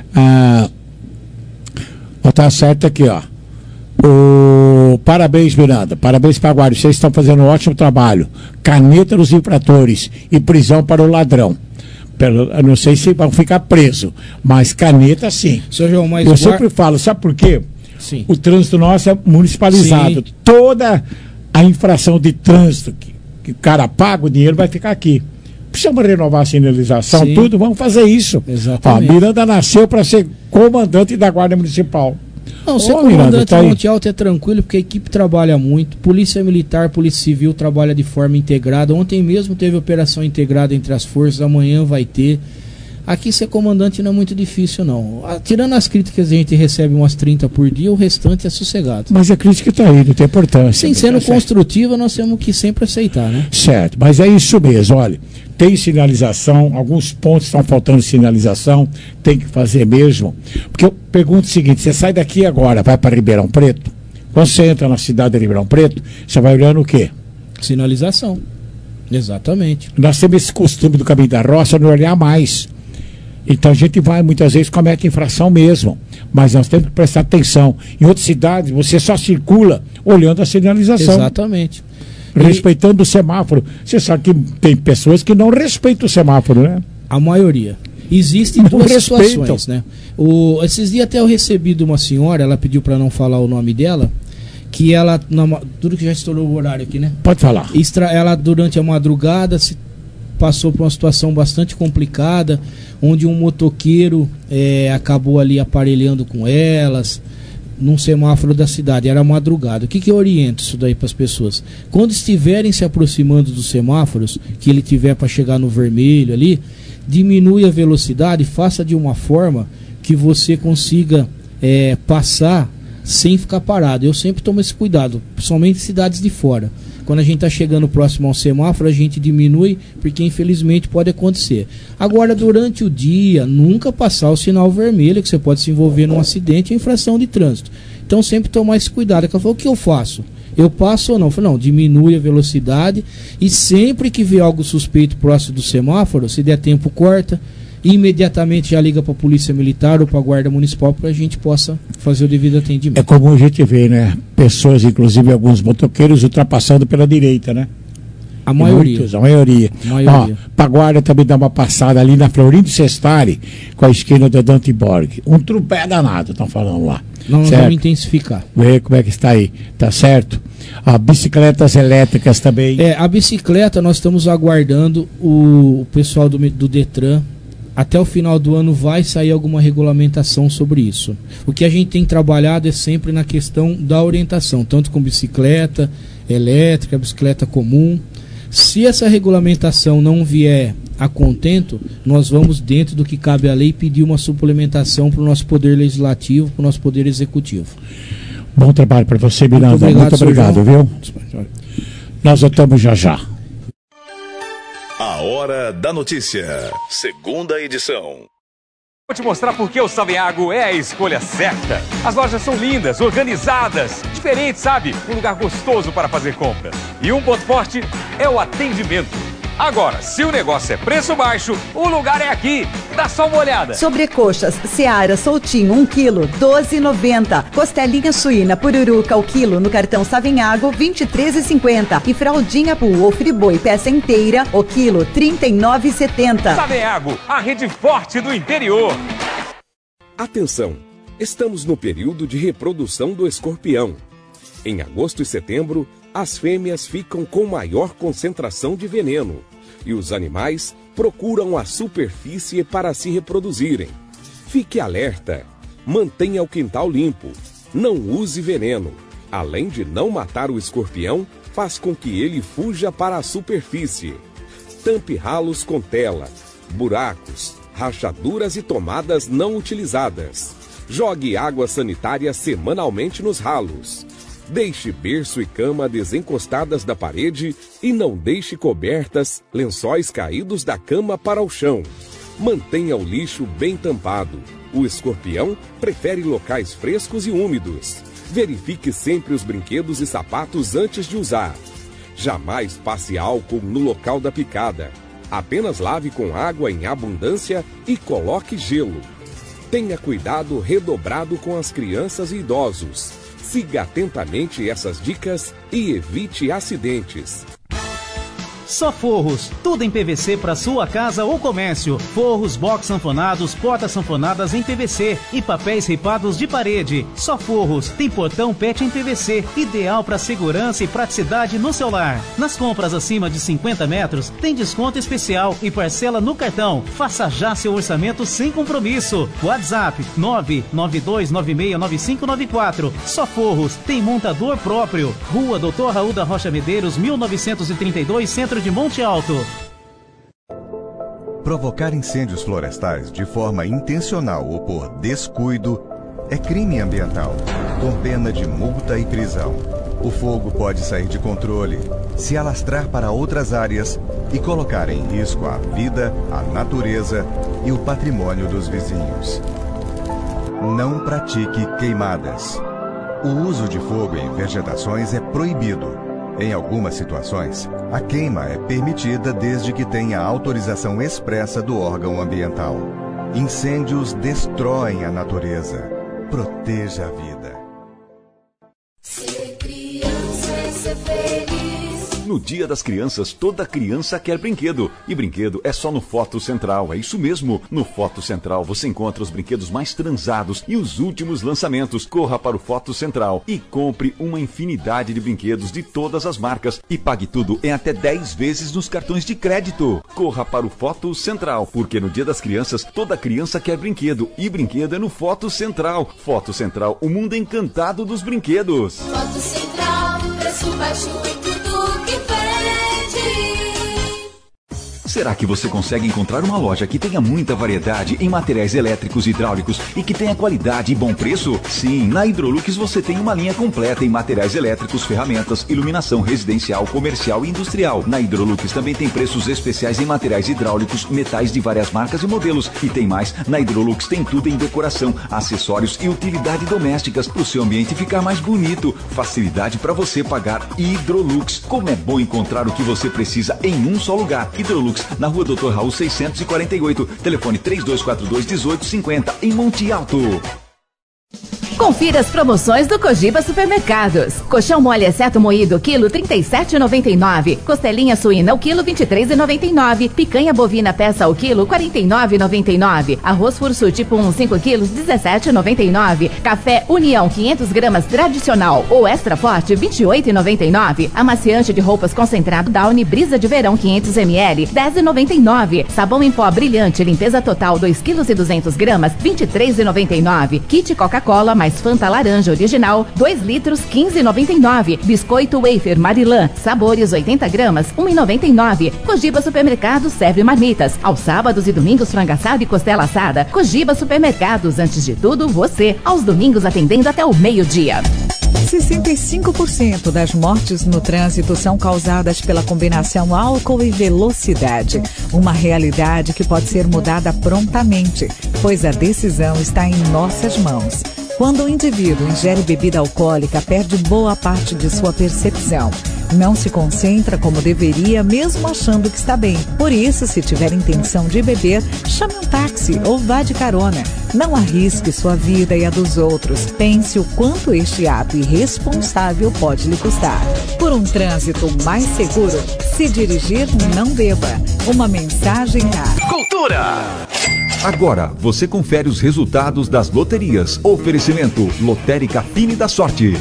Ah, tá certo aqui, ó. O... Parabéns, Miranda. Parabéns para a Guarda. Vocês estão fazendo um ótimo trabalho. Caneta nos infratores e prisão para o ladrão. Pelo, eu não sei se vão ficar presos, mas caneta sim. Seu João, mas eu o sempre guarda... falo, sabe por quê? Sim. O trânsito nosso é municipalizado. Sim. Toda a infração de trânsito que, que o cara paga, o dinheiro vai ficar aqui. Precisamos renovar a sinalização, sim, tudo, vamos fazer isso. Exatamente. Ó, Miranda nasceu para ser comandante da Guarda Municipal. Não, ser comandante de Monte Alto é tranquilo, porque a equipe trabalha muito. Polícia Militar, Polícia Civil trabalha de forma integrada. Ontem mesmo teve operação integrada entre as forças, amanhã vai ter. Aqui ser comandante não é muito difícil, não. Tirando as críticas, a gente recebe umas trinta por dia, o restante é sossegado. Mas a crítica está aí, não tem importância. Sim, sendo construtiva, nós temos que sempre aceitar, né? Certo, mas é isso mesmo, olha. Tem sinalização, alguns pontos estão faltando sinalização, tem que fazer mesmo. Porque eu pergunto o seguinte, você sai daqui agora, vai para Ribeirão Preto, quando você entra na cidade de Ribeirão Preto, você vai olhando o quê? Sinalização, exatamente. Nós temos esse costume do Caminho da Roça não olhar mais. Então a gente vai, muitas vezes comete infração mesmo, mas nós temos que prestar atenção. Em outras cidades, você só circula olhando a sinalização. Exatamente. Respeitando e... o semáforo. Você sabe que tem pessoas que não respeitam o semáforo, né? A maioria. Existem não duas respeitam. situações, né? O, esses dias até eu recebi de uma senhora, ela pediu para não falar o nome dela, que ela, na, tudo que já estourou o horário aqui, né? Pode falar. Extra, ela durante a madrugada se passou por uma situação bastante complicada, onde um motoqueiro é, acabou ali aparelhando com elas, num semáforo da cidade, era madrugada. O que que eu oriento isso daí para as pessoas? Quando estiverem se aproximando dos semáforos, que ele tiver para chegar no vermelho ali, diminui a velocidade, faça de uma forma que você consiga é, passar sem ficar parado. Eu sempre tomo esse cuidado, principalmente em cidades de fora. Quando a gente está chegando próximo ao semáforo, a gente diminui, porque infelizmente pode acontecer. Agora, durante o dia, nunca passar o sinal vermelho, que você pode se envolver num acidente ou infração de trânsito. Então, sempre tomar esse cuidado. Ela falou, o que eu faço? Eu passo ou não? Eu falei, não, diminui a velocidade e sempre que vê algo suspeito próximo do semáforo, se der tempo, corta. Imediatamente já liga para a Polícia Militar ou para a Guarda Municipal para a gente possa fazer o devido atendimento. É como a gente vê, né? Pessoas, inclusive alguns motoqueiros, ultrapassando pela direita, né? A maioria. Muitos, a maioria. A maioria. Ó, para a Guarda também dá uma passada ali na Florindo Sestari, com a esquina da Dante Borg. Um trupé danado, estão falando lá. Não, nós vamos intensificar. Vê como é que está aí, tá certo? A bicicletas elétricas também. É, a bicicleta nós estamos aguardando o, o pessoal do, do Detran. Até o final do ano vai sair alguma regulamentação sobre isso. O que a gente tem trabalhado é sempre na questão da orientação, tanto com bicicleta elétrica, bicicleta comum. Se essa regulamentação não vier a contento, nós vamos, dentro do que cabe à lei, pedir uma suplementação para o nosso poder legislativo, para o nosso poder executivo. Bom trabalho para você, Miranda. Muito obrigado, Muito obrigado viu? Nós voltamos já já. A Hora da Notícia, segunda edição. Vou te mostrar por que o Savenhago é a escolha certa. As lojas são lindas, organizadas, diferentes, sabe? Um lugar gostoso para fazer compras. E um ponto forte é o atendimento. Agora, se o negócio é preço baixo, o lugar é aqui. Dá só uma olhada. Sobrecoxas Seara Soltinho, um quilo, doze e noventa. Costelinha suína Pururuca, o quilo, no cartão Savenhago, vinte e três e cinquenta. E fraldinha Pool ou Friboi, peça inteira, o quilo, trinta e nove e setenta. Savenhago, a rede forte do interior. Atenção, estamos no período de reprodução do escorpião. Em agosto e setembro, as fêmeas ficam com maior concentração de veneno e os animais procuram a superfície para se reproduzirem. Fique alerta, mantenha o quintal limpo, não use veneno. Além de não matar o escorpião, faz com que ele fuja para a superfície. Tampe ralos com tela, buracos, rachaduras e tomadas não utilizadas. Jogue água sanitária semanalmente nos ralos. Deixe berço e cama desencostadas da parede e não deixe cobertas, lençóis caídos da cama para o chão. Mantenha o lixo bem tampado. O escorpião prefere locais frescos e úmidos. Verifique sempre os brinquedos e sapatos antes de usar. Jamais passe álcool no local da picada. Apenas lave com água em abundância e coloque gelo. Tenha cuidado redobrado com as crianças e idosos. Siga atentamente essas dicas e evite acidentes. Só Forros, tudo em P V C para sua casa ou comércio. Forros, box sanfonados, portas sanfonadas em P V C e papéis ripados de parede. Só Forros, tem portão pet em P V C, ideal para segurança e praticidade no seu lar. Nas compras acima de cinquenta metros, tem desconto especial e parcela no cartão. Faça já seu orçamento sem compromisso. WhatsApp nove nove dois nove seis nove cinco nove quatro. Só Forros, tem montador próprio. Rua Doutor Raul da Rocha Medeiros, mil novecentos e trinta e dois, Centro de Monte Alto. Provocar incêndios florestais de forma intencional ou por descuido é crime ambiental, com pena de multa e prisão. O fogo pode sair de controle, se alastrar para outras áreas e colocar em risco a vida, a natureza e o patrimônio dos vizinhos. Não pratique queimadas. O uso de fogo em vegetações é proibido. Em algumas situações, a queima é permitida desde que tenha autorização expressa do órgão ambiental. Incêndios destroem a natureza. Proteja a vida. Ser criança é ser feliz. No Dia das Crianças, toda criança quer brinquedo. E brinquedo é só no Foto Central. É isso mesmo. No Foto Central você encontra os brinquedos mais transados e os últimos lançamentos. Corra para o Foto Central e compre uma infinidade de brinquedos de todas as marcas. E pague tudo em até dez vezes nos cartões de crédito. Corra para o Foto Central, porque no Dia das Crianças, toda criança quer brinquedo. E brinquedo é no Foto Central. Foto Central, o mundo encantado dos brinquedos. Foto Central, preço baixo em tudo que vende. Será que você consegue encontrar uma loja que tenha muita variedade em materiais elétricos e hidráulicos e que tenha qualidade e bom preço? Sim, na Hidrolux você tem uma linha completa em materiais elétricos, ferramentas, iluminação residencial, comercial e industrial. Na Hidrolux também tem preços especiais em materiais hidráulicos, metais de várias marcas e modelos. E tem mais, na Hidrolux tem tudo em decoração, acessórios e utilidade domésticas para o seu ambiente ficar mais bonito. Facilidade para você pagar. Hidrolux. Como é bom encontrar o que você precisa em um só lugar. Hidrolux, na Rua Doutor Raul seiscentos e quarenta e oito, telefone três dois quatro dois, um oito cinco zero, em Monte Alto. Confira as promoções do Cogiba Supermercados. Colchão mole exceto moído, quilo trinta e sete reais e noventa e nove. Costelinha suína, o quilo vinte e três reais e noventa e nove. Picanha bovina peça, o quilo quarenta e nove reais e noventa e nove. Arroz fursu tipo um, cinco quilos, dezessete reais e noventa e nove. Café União, quinhentas gramas tradicional ou extra forte, vinte e oito reais e noventa e nove. Amaciante de roupas concentrado Downy Brisa de Verão, quinhentos mililitros, dez reais e noventa e nove. Sabão em pó brilhante, limpeza total, dois quilos e duzentas gramas, vinte e três reais e noventa e nove. Kit Coca-Cola mais Fanta laranja original, dois litros, quinze reais e noventa e nove. Biscoito Wafer Marilã, sabores oitenta gramas, um real e noventa e nove. Cogiba Supermercados serve marmitas. Aos sábados e domingos, frango assado e costela assada. Cogiba Supermercados, antes de tudo, você. Aos domingos, atendendo até o meio-dia. sessenta e cinco por cento das mortes no trânsito são causadas pela combinação álcool e velocidade. Uma realidade que pode ser mudada prontamente, pois a decisão está em nossas mãos. Quando o indivíduo ingere bebida alcoólica, perde boa parte de sua percepção. Não se concentra como deveria, mesmo achando que está bem. Por isso, se tiver intenção de beber, chame um táxi ou vá de carona. Não arrisque sua vida e a dos outros. Pense o quanto este ato irresponsável pode lhe custar. Por um trânsito mais seguro, se dirigir, não beba. Uma mensagem a Cultura! Agora, você confere os resultados das loterias. Oferecimento Lotérica Fine da Sorte.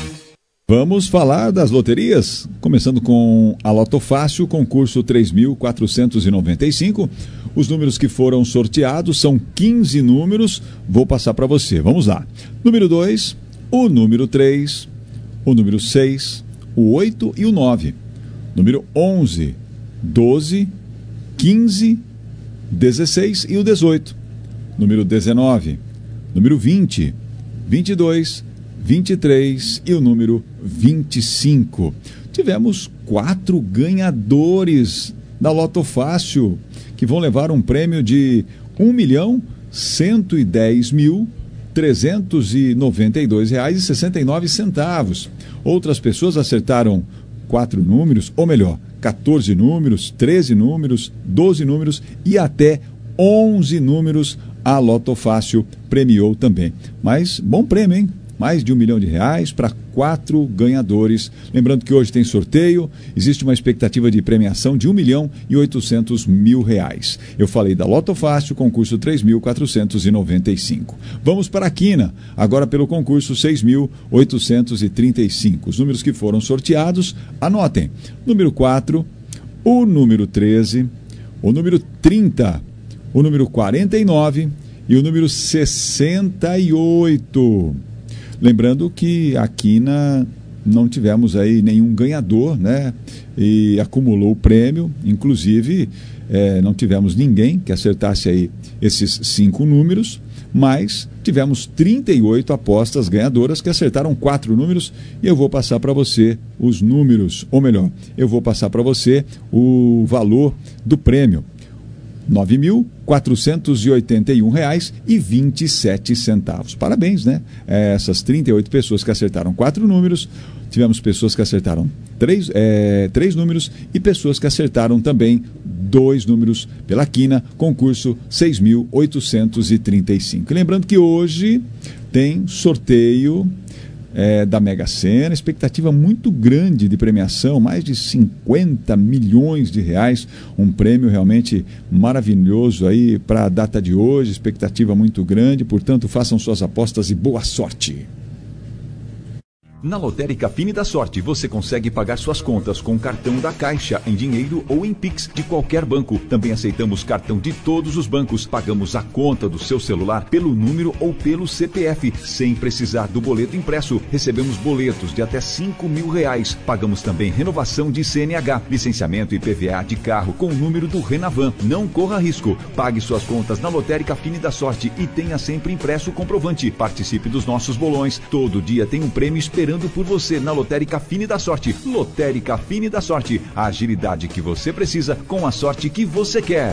Vamos falar das loterias, começando com a Loto Fácil, concurso três mil quatrocentos e noventa e cinco. Os números que foram sorteados são quinze números, vou passar para você. Vamos lá. Número dois, o número três, o número seis, o oito e o nove. Número onze, doze, quinze, dezesseis e o dezoito. Número dezenove, número vinte, vinte e dois, vinte e três e o número vinte e cinco. Tivemos quatro ganhadores da Loto Fácil, que vão levar um prêmio de um milhão cento e dez mil trezentos e noventa e dois reais e sessenta e nove centavos. Outras pessoas acertaram quatro números, ou melhor, quatorze números, treze números, doze números e até onze números a Loto Fácil premiou também. Mas bom prêmio, hein? mais de um milhão de reais para quatro ganhadores. Lembrando que hoje tem sorteio, existe uma expectativa de premiação de um milhão e oitocentos mil reais. Eu falei da Loto Fácil, concurso três mil quatrocentos e noventa e cinco. Vamos para a Quina, agora pelo concurso seis mil oitocentos e trinta e cinco. Os números que foram sorteados, anotem: número quatro, o número treze, o número trinta, o número quarenta e nove e o número sessenta e oito. Lembrando que aqui na, não tivemos aí nenhum ganhador, né? E acumulou o prêmio, inclusive é, não tivemos ninguém que acertasse aí esses cinco números, mas tivemos trinta e oito apostas ganhadoras que acertaram quatro números, e eu vou passar para você os números, ou melhor, eu vou passar para você o valor do prêmio: nove mil quatrocentos e oitenta e um reais e vinte e sete centavos. Parabéns, né? Essas trinta e oito pessoas que acertaram quatro números, tivemos pessoas que acertaram três, é, três números e pessoas que acertaram também dois números pela Quina, concurso seis mil oitocentos e trinta e cinco. Lembrando que hoje tem sorteio É, da Mega Sena, expectativa muito grande de premiação, mais de cinquenta milhões de reais, um prêmio realmente maravilhoso aí para a data de hoje, expectativa muito grande, portanto façam suas apostas e boa sorte. Na Lotérica Fine da Sorte, você consegue pagar suas contas com cartão da Caixa, em dinheiro ou em Pix de qualquer banco. Também aceitamos cartão de todos os bancos. Pagamos a conta do seu celular pelo número ou pelo C P F, sem precisar do boleto impresso. Recebemos boletos de até cinco mil reais. Pagamos também renovação de C N H, licenciamento e I P V A de carro com o número do Renavan. Não corra risco. Pague suas contas na Lotérica Fine da Sorte e tenha sempre impresso o comprovante. Participe dos nossos bolões. Todo dia tem um prêmio esperando por você na Lotérica Fine da Sorte. Lotérica Fine da Sorte, a agilidade que você precisa com a sorte que você quer.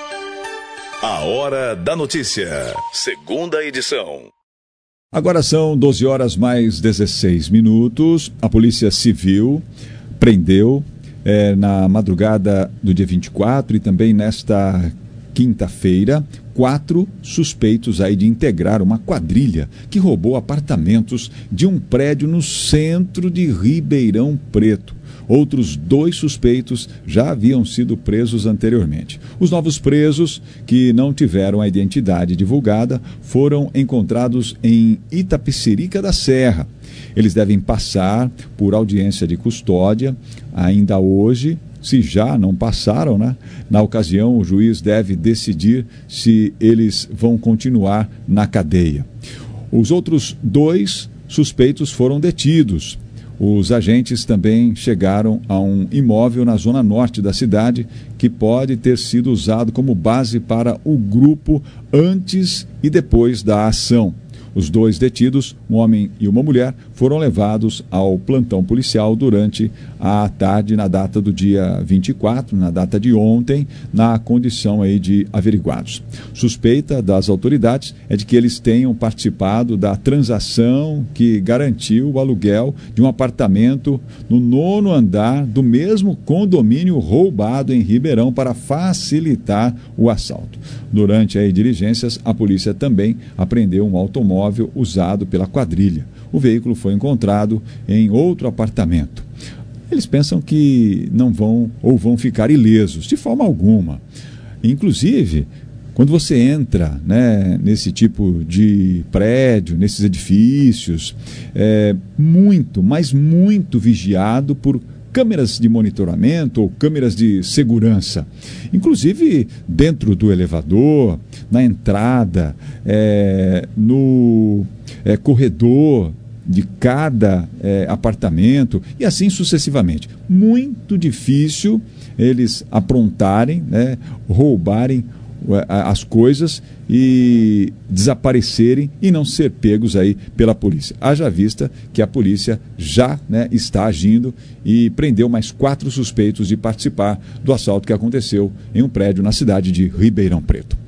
A Hora da Notícia, segunda edição. Agora são doze horas mais dezesseis minutos. A Polícia Civil prendeu é, na madrugada do dia vinte e quatro e também nesta quinta-feira, quatro suspeitos aí de integrar uma quadrilha que roubou apartamentos de um prédio no centro de Ribeirão Preto. Outros dois suspeitos já haviam sido presos anteriormente. Os novos presos, que não tiveram a identidade divulgada, foram encontrados em Itapecerica da Serra. Eles devem passar por audiência de custódia ainda hoje. Se já não passaram, né? Na ocasião, o juiz deve decidir se eles vão continuar na cadeia. Os outros dois suspeitos foram detidos. Os agentes também chegaram a um imóvel na zona norte da cidade que pode ter sido usado como base para o grupo antes e depois da ação. Os dois detidos, um homem e uma mulher, foram levados ao plantão policial durante a tarde, na data do dia vinte e quatro, na data de ontem, na condição aí de averiguados. Suspeita das autoridades é de que eles tenham participado da transação que garantiu o aluguel de um apartamento no nono andar do mesmo condomínio roubado em Ribeirão para facilitar o assalto. Durante as diligências, a polícia também apreendeu um automóvel usado pela quadrilha. O veículo foi encontrado em outro apartamento. Eles pensam que não vão ou vão ficar ilesos, de forma alguma. Inclusive, quando você entra, né, nesse tipo de prédio, nesses edifícios, é muito, mas muito vigiado por câmeras de monitoramento ou câmeras de segurança, inclusive dentro do elevador, na entrada, é, no é, corredor de cada é, apartamento e assim sucessivamente. Muito difícil eles aprontarem, né, roubarem as coisas e desaparecerem e não ser pegos aí pela polícia. Haja vista que a polícia já, né, está agindo e prendeu mais quatro suspeitos de participar do assalto que aconteceu em um prédio na cidade de Ribeirão Preto.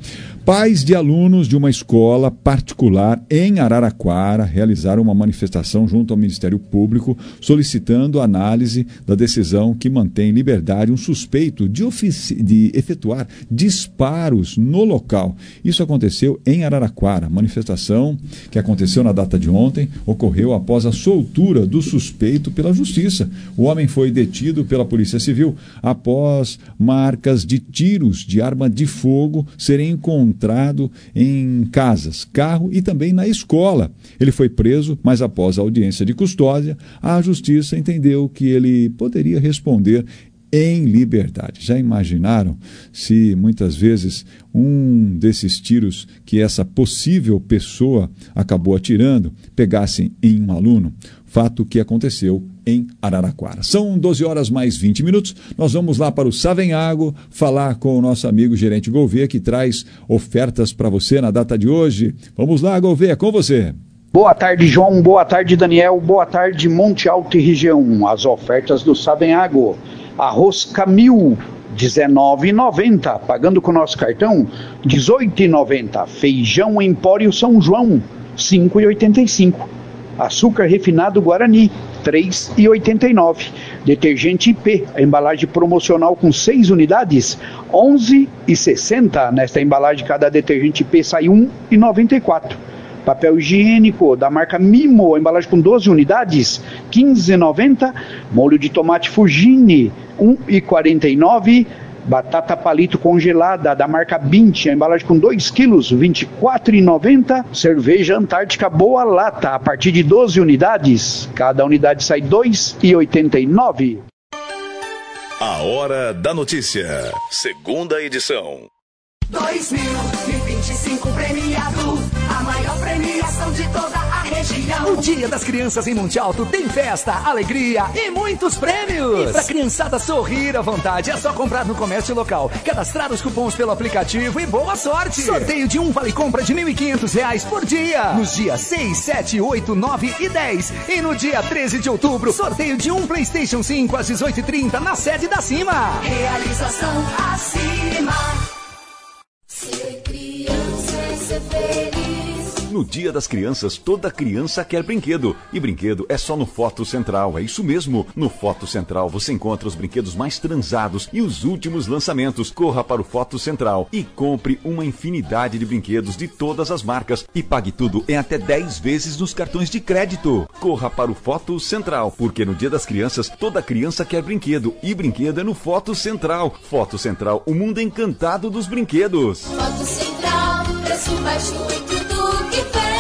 Pais de alunos de uma escola particular em Araraquara realizaram uma manifestação junto ao Ministério Público solicitando análise da decisão que mantém em liberdade um suspeito de, ofici- de efetuar disparos no local. Isso aconteceu em Araraquara. A manifestação que aconteceu na data de ontem ocorreu após a soltura do suspeito pela Justiça. O homem foi detido pela Polícia Civil após marcas de tiros de arma de fogo serem encontradas encontrado em casas, carro e também na escola. Ele foi preso, mas após a audiência de custódia, a Justiça entendeu que ele poderia responder em liberdade. Já imaginaram se muitas vezes um desses tiros que essa possível pessoa acabou atirando pegassem em um aluno? Fato que aconteceu em Araraquara. São doze horas mais vinte minutos. Nós vamos lá para o Savenhago falar com o nosso amigo gerente Gouveia, que traz ofertas para você na data de hoje. Vamos lá, Gouveia, com você. Boa tarde, João. Boa tarde, Daniel. Boa tarde, Monte Alto e região. As ofertas do Savenhago. Arroz Camil, dezenove reais e noventa centavos. Pagando com o nosso cartão, dezoito reais e noventa centavos. Feijão Empório São João, cinco reais e oitenta e cinco centavos. Açúcar refinado Guarani, três reais e oitenta e nove centavos. Detergente I P, a embalagem promocional com seis unidades, onze reais e sessenta centavos. Nesta embalagem, cada detergente I P sai um real e noventa e quatro centavos. Papel higiênico da marca Mimo, a embalagem com doze unidades, quinze reais e noventa centavos. Molho de tomate Fugini, um real e quarenta e nove centavos. Batata palito congelada da marca Bint, a embalagem com dois quilos, vinte e quatro reais e noventa centavos. Cerveja Antártica Boa Lata, a partir de doze unidades, cada unidade sai dois reais e oitenta e nove centavos. A Hora da Notícia, segunda edição. dois mil e vinte e cinco premiado, a maior premiação de toda a região. O Dia das Crianças em Monte Alto tem festa, alegria e muitos prêmios. E pra criançada sorrir à vontade, é só comprar no comércio local, cadastrar os cupons pelo aplicativo e boa sorte. Sorteio de um vale-compra de mil e quinhentos reais por dia, nos dias seis, sete, oito, nove e dez. E no dia treze de outubro, sorteio de um PlayStation cinco às dezoito e trinta na sede da Cima. Realização acima. Ser criança é ser feliz. No Dia das Crianças, toda criança quer brinquedo. E brinquedo é só no Foto Central, é isso mesmo. No Foto Central você encontra os brinquedos mais transados e os últimos lançamentos. Corra para o Foto Central e compre uma infinidade de brinquedos de todas as marcas. E pague tudo em até dez vezes nos cartões de crédito. Corra para o Foto Central, porque no Dia das Crianças, toda criança quer brinquedo. E brinquedo é no Foto Central. Foto Central, o mundo encantado dos brinquedos. Foto Central, preço baixo e tudo que pede.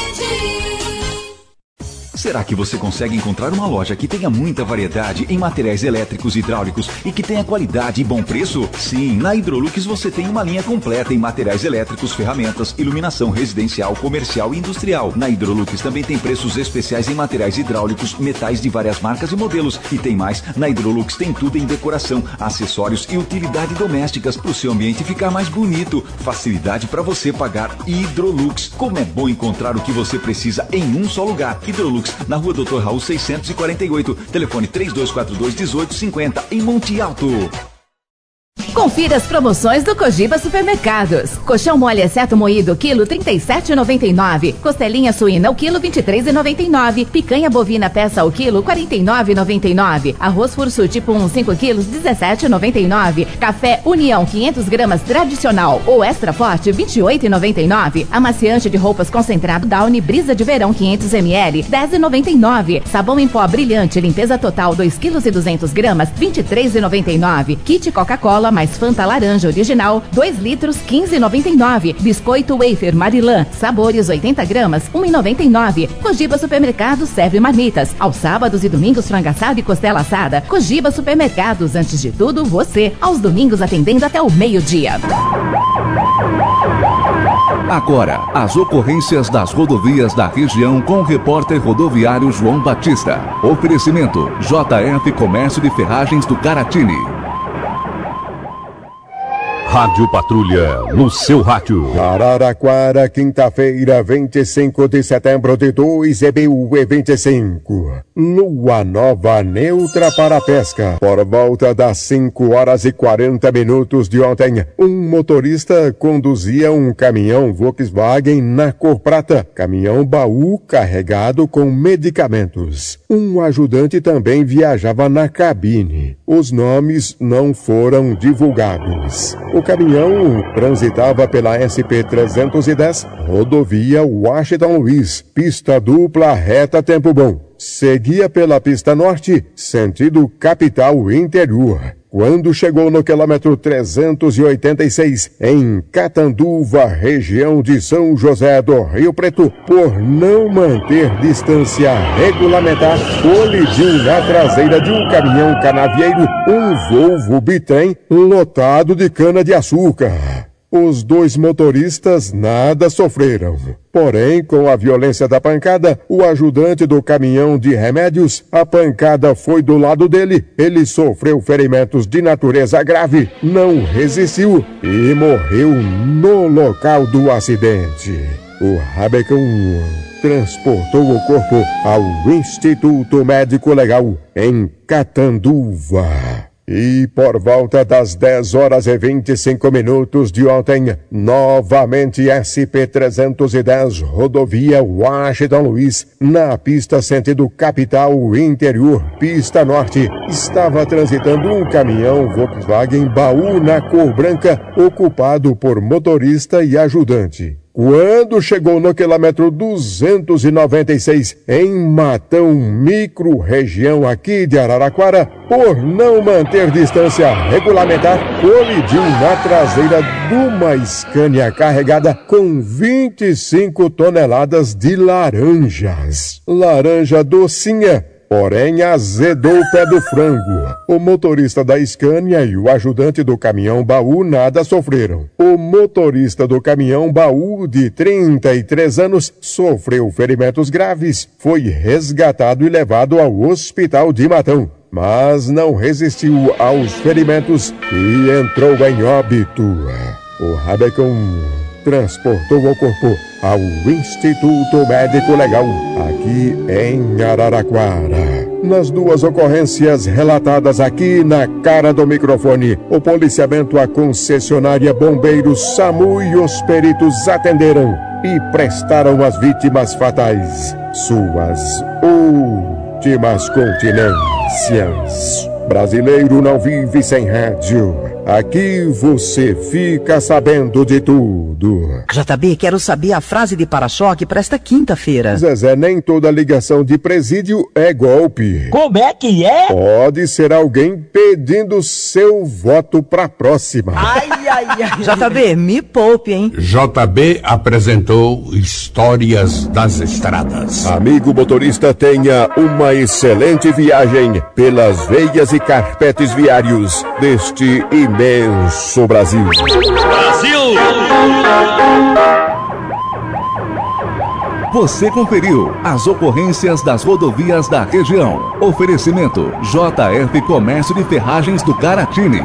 Será que você consegue encontrar uma loja que tenha muita variedade em materiais elétricos e hidráulicos e que tenha qualidade e bom preço? Sim, na Hidrolux você tem uma linha completa em materiais elétricos, ferramentas, iluminação residencial, comercial e industrial. Na Hidrolux também tem preços especiais em materiais hidráulicos, metais de várias marcas e modelos. E tem mais, na Hidrolux tem tudo em decoração, acessórios e utilidade domésticas para o seu ambiente ficar mais bonito. Facilidade para você pagar. Hidrolux. Como é bom encontrar o que você precisa em um só lugar. Hidrolux, na rua doutor Raul seiscentos e quarenta e oito, telefone três dois quatro dois, um oito cinco zero, em Monte Alto. Confira as promoções do Cogiba Supermercados. Colchão mole exceto moído, quilo trinta e sete reais e noventa e nove. Costelinha suína, o quilo vinte e três reais e noventa e nove. Picanha bovina peça, o quilo quarenta e nove reais e noventa e nove. Arroz fursu tipo um, cinco quilos, dezessete reais e noventa e nove. Café União, quinhentas gramas tradicional ou extra forte, vinte e oito reais e noventa e nove. Amaciante de roupas concentrado Downy Brisa de Verão, quinhentos mililitros, dez reais e noventa e nove. Sabão em pó brilhante, limpeza total, dois quilos e duzentas gramas, vinte e três reais e noventa e nove. Kit Coca-Cola mais Fanta laranja original, dois litros, quinze reais e noventa e nove. Biscoito Wafer Marilã, sabores oitenta gramas, um real e noventa e nove. Cogiba Supermercados serve marmitas. Aos sábados e domingos, frango assado e costela assada. Cogiba Supermercados, antes de tudo, você. Aos domingos atendendo até o meio-dia. Agora, as ocorrências das rodovias da região com o repórter rodoviário João Batista. Oferecimento J F Comércio de Ferragens do Caratini. Rádio Patrulha, no seu rádio. Araraquara, quinta-feira, vinte e cinco de setembro de dois mil e vinte e cinco. Lua nova neutra para a pesca. Por volta das cinco horas e quarenta minutos de ontem, um motorista conduzia um caminhão Volkswagen na cor prata. Caminhão baú carregado com medicamentos. Um ajudante também viajava na cabine. Os nomes não foram divulgados. O caminhão transitava pela S P trezentos e dez, rodovia Washington Luiz, pista dupla reta tempo bom. Seguia pela pista norte, sentido capital interior. Quando chegou no quilômetro trezentos e oitenta e seis, em Catanduva, região de São José do Rio Preto, por não manter distância regulamentar, colidiu na traseira de um caminhão canavieiro, um Volvo Bitrem, lotado de cana-de-açúcar. Os dois motoristas nada sofreram. Porém, com a violência da pancada, o ajudante do caminhão de remédios, a pancada foi do lado dele. Ele sofreu ferimentos de natureza grave, não resistiu e morreu no local do acidente. O Rabecão transportou o corpo ao Instituto Médico Legal em Catanduva. E por volta das dez horas e vinte e cinco minutos de ontem, novamente S P trezentos e dez, rodovia Washington Luiz, na pista sentido capital interior, pista norte, estava transitando um caminhão Volkswagen baú na cor branca, ocupado por motorista e ajudante. Quando chegou no quilômetro duzentos e noventa e seis, em Matão, micro região aqui de Araraquara, por não manter distância regulamentar, colidiu na traseira de uma Scania carregada com vinte e cinco toneladas de laranjas. Laranja docinha, porém azedou o pé do frango. O motorista da Scania e o ajudante do caminhão baú nada sofreram. O motorista do caminhão baú, de trinta e três anos, sofreu ferimentos graves, foi resgatado e levado ao hospital de Matão, mas não resistiu aos ferimentos e entrou em óbito. O Rabecão transportou o corpo ao Instituto Médico Legal, aqui em Araraquara. Nas duas ocorrências relatadas aqui na cara do microfone, o policiamento, a concessionária Bombeiros, SAMU e os peritos atenderam e prestaram às vítimas fatais suas últimas continências. Brasileiro não vive sem rádio. Aqui você fica sabendo de tudo. J B, quero saber a frase de para-choque para esta quinta-feira. Zezé, nem toda ligação de presídio é golpe. Como é que é? Pode ser alguém pedindo seu voto pra próxima. Ai, ai, ai. J B, me poupe, hein? J B apresentou Histórias das Estradas. Amigo motorista, tenha uma excelente viagem pelas veias e carpetes viários deste imenso Brasil. Brasil! Você conferiu as ocorrências das rodovias da região. Oferecimento J F Comércio de Ferragens do Garatini.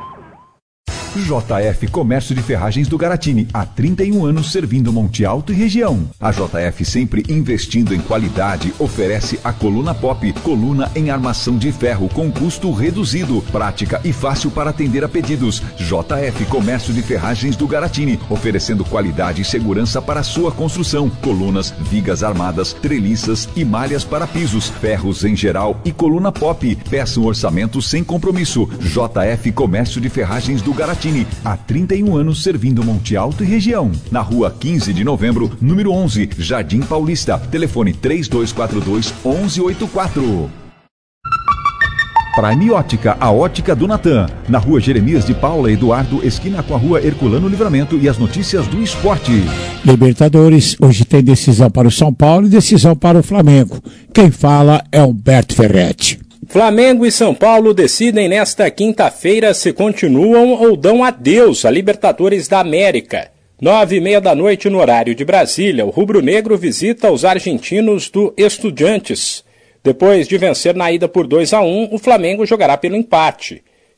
J F Comércio de Ferragens do Garatini, há trinta e um anos servindo Monte Alto e região. A J F, sempre investindo em qualidade, oferece a Coluna Pop, coluna em armação de ferro com custo reduzido, prática e fácil para atender a pedidos. J F Comércio de Ferragens do Garatini, oferecendo qualidade e segurança para sua construção. Colunas, vigas armadas, treliças e malhas para pisos, ferros em geral e Coluna Pop. Peça um orçamento sem compromisso. J F Comércio de Ferragens do Garatini, há trinta e um anos servindo Monte Alto e região. Na rua quinze de novembro, número onze, Jardim Paulista. Telefone três dois quatro dois, um um oito quatro. Prime Ótica, a ótica do Natan. Na rua Jeremias de Paula Eduardo, esquina com a rua Herculano Livramento, e as notícias do esporte. Libertadores, hoje tem decisão para o São Paulo e decisão para o Flamengo. Quem fala é Humberto Ferretti. Flamengo e São Paulo decidem nesta quinta-feira se continuam ou dão adeus à Libertadores da América. Nove e meia da noite no horário de Brasília, o rubro-negro visita os argentinos do Estudiantes. Depois de vencer na ida por dois a um, o Flamengo jogará pelo empate.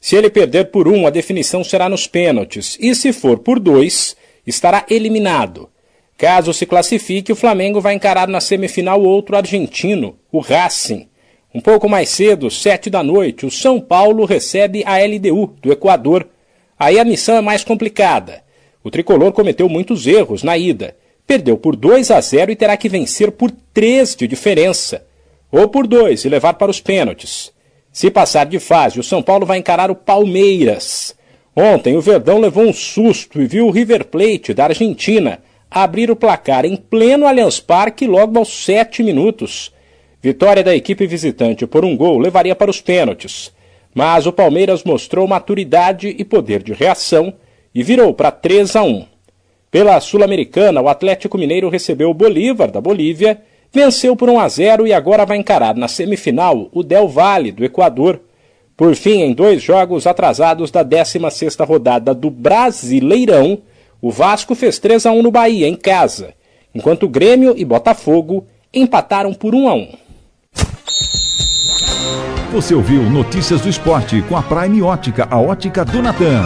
Se ele perder por um, a definição será nos pênaltis. E se for por dois, estará eliminado. Caso se classifique, o Flamengo vai encarar na semifinal outro argentino, o Racing. Um pouco mais cedo, sete da noite, o São Paulo recebe a L D U, do Equador. Aí a missão é mais complicada. O tricolor cometeu muitos erros na ida. Perdeu por dois a zero e terá que vencer por três de diferença. Ou por dois e levar para os pênaltis. Se passar de fase, o São Paulo vai encarar o Palmeiras. Ontem o Verdão levou um susto e viu o River Plate, da Argentina, abrir o placar em pleno Allianz Parque logo aos sete minutos. Vitória da equipe visitante por um gol levaria para os pênaltis. Mas o Palmeiras mostrou maturidade e poder de reação e virou para três a um. Pela Sul-Americana, o Atlético Mineiro recebeu o Bolívar, da Bolívia, venceu por um a zero e agora vai encarar na semifinal o Del Valle, do Equador. Por fim, em dois jogos atrasados da décima sexta rodada do Brasileirão, o Vasco fez três a um no Bahia, em casa, enquanto o Grêmio e Botafogo empataram por um a um. Você ouviu Notícias do Esporte com a Prime Ótica, a ótica do Natan.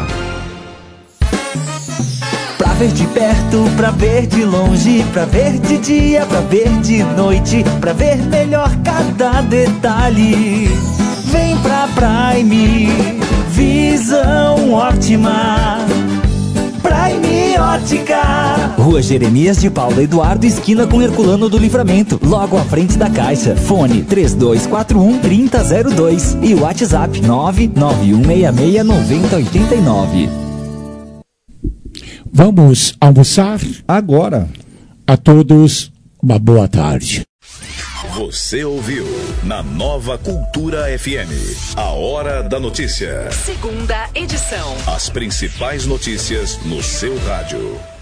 Pra ver de perto, pra ver de longe, pra ver de dia, pra ver de noite, pra ver melhor cada detalhe. Vem pra Prime, visão ótima. Prime Ótica. Rua Jeremias de Paula Eduardo, esquina com Herculano do Livramento, logo à frente da Caixa. Fone três dois quatro um, três zero zero dois e o WhatsApp nove nove um seis seis nove zero oito nove. Vamos almoçar? Agora. A todos, uma boa tarde. Você ouviu na Nova Cultura F M, a Hora da Notícia. Segunda edição. As principais notícias no seu rádio.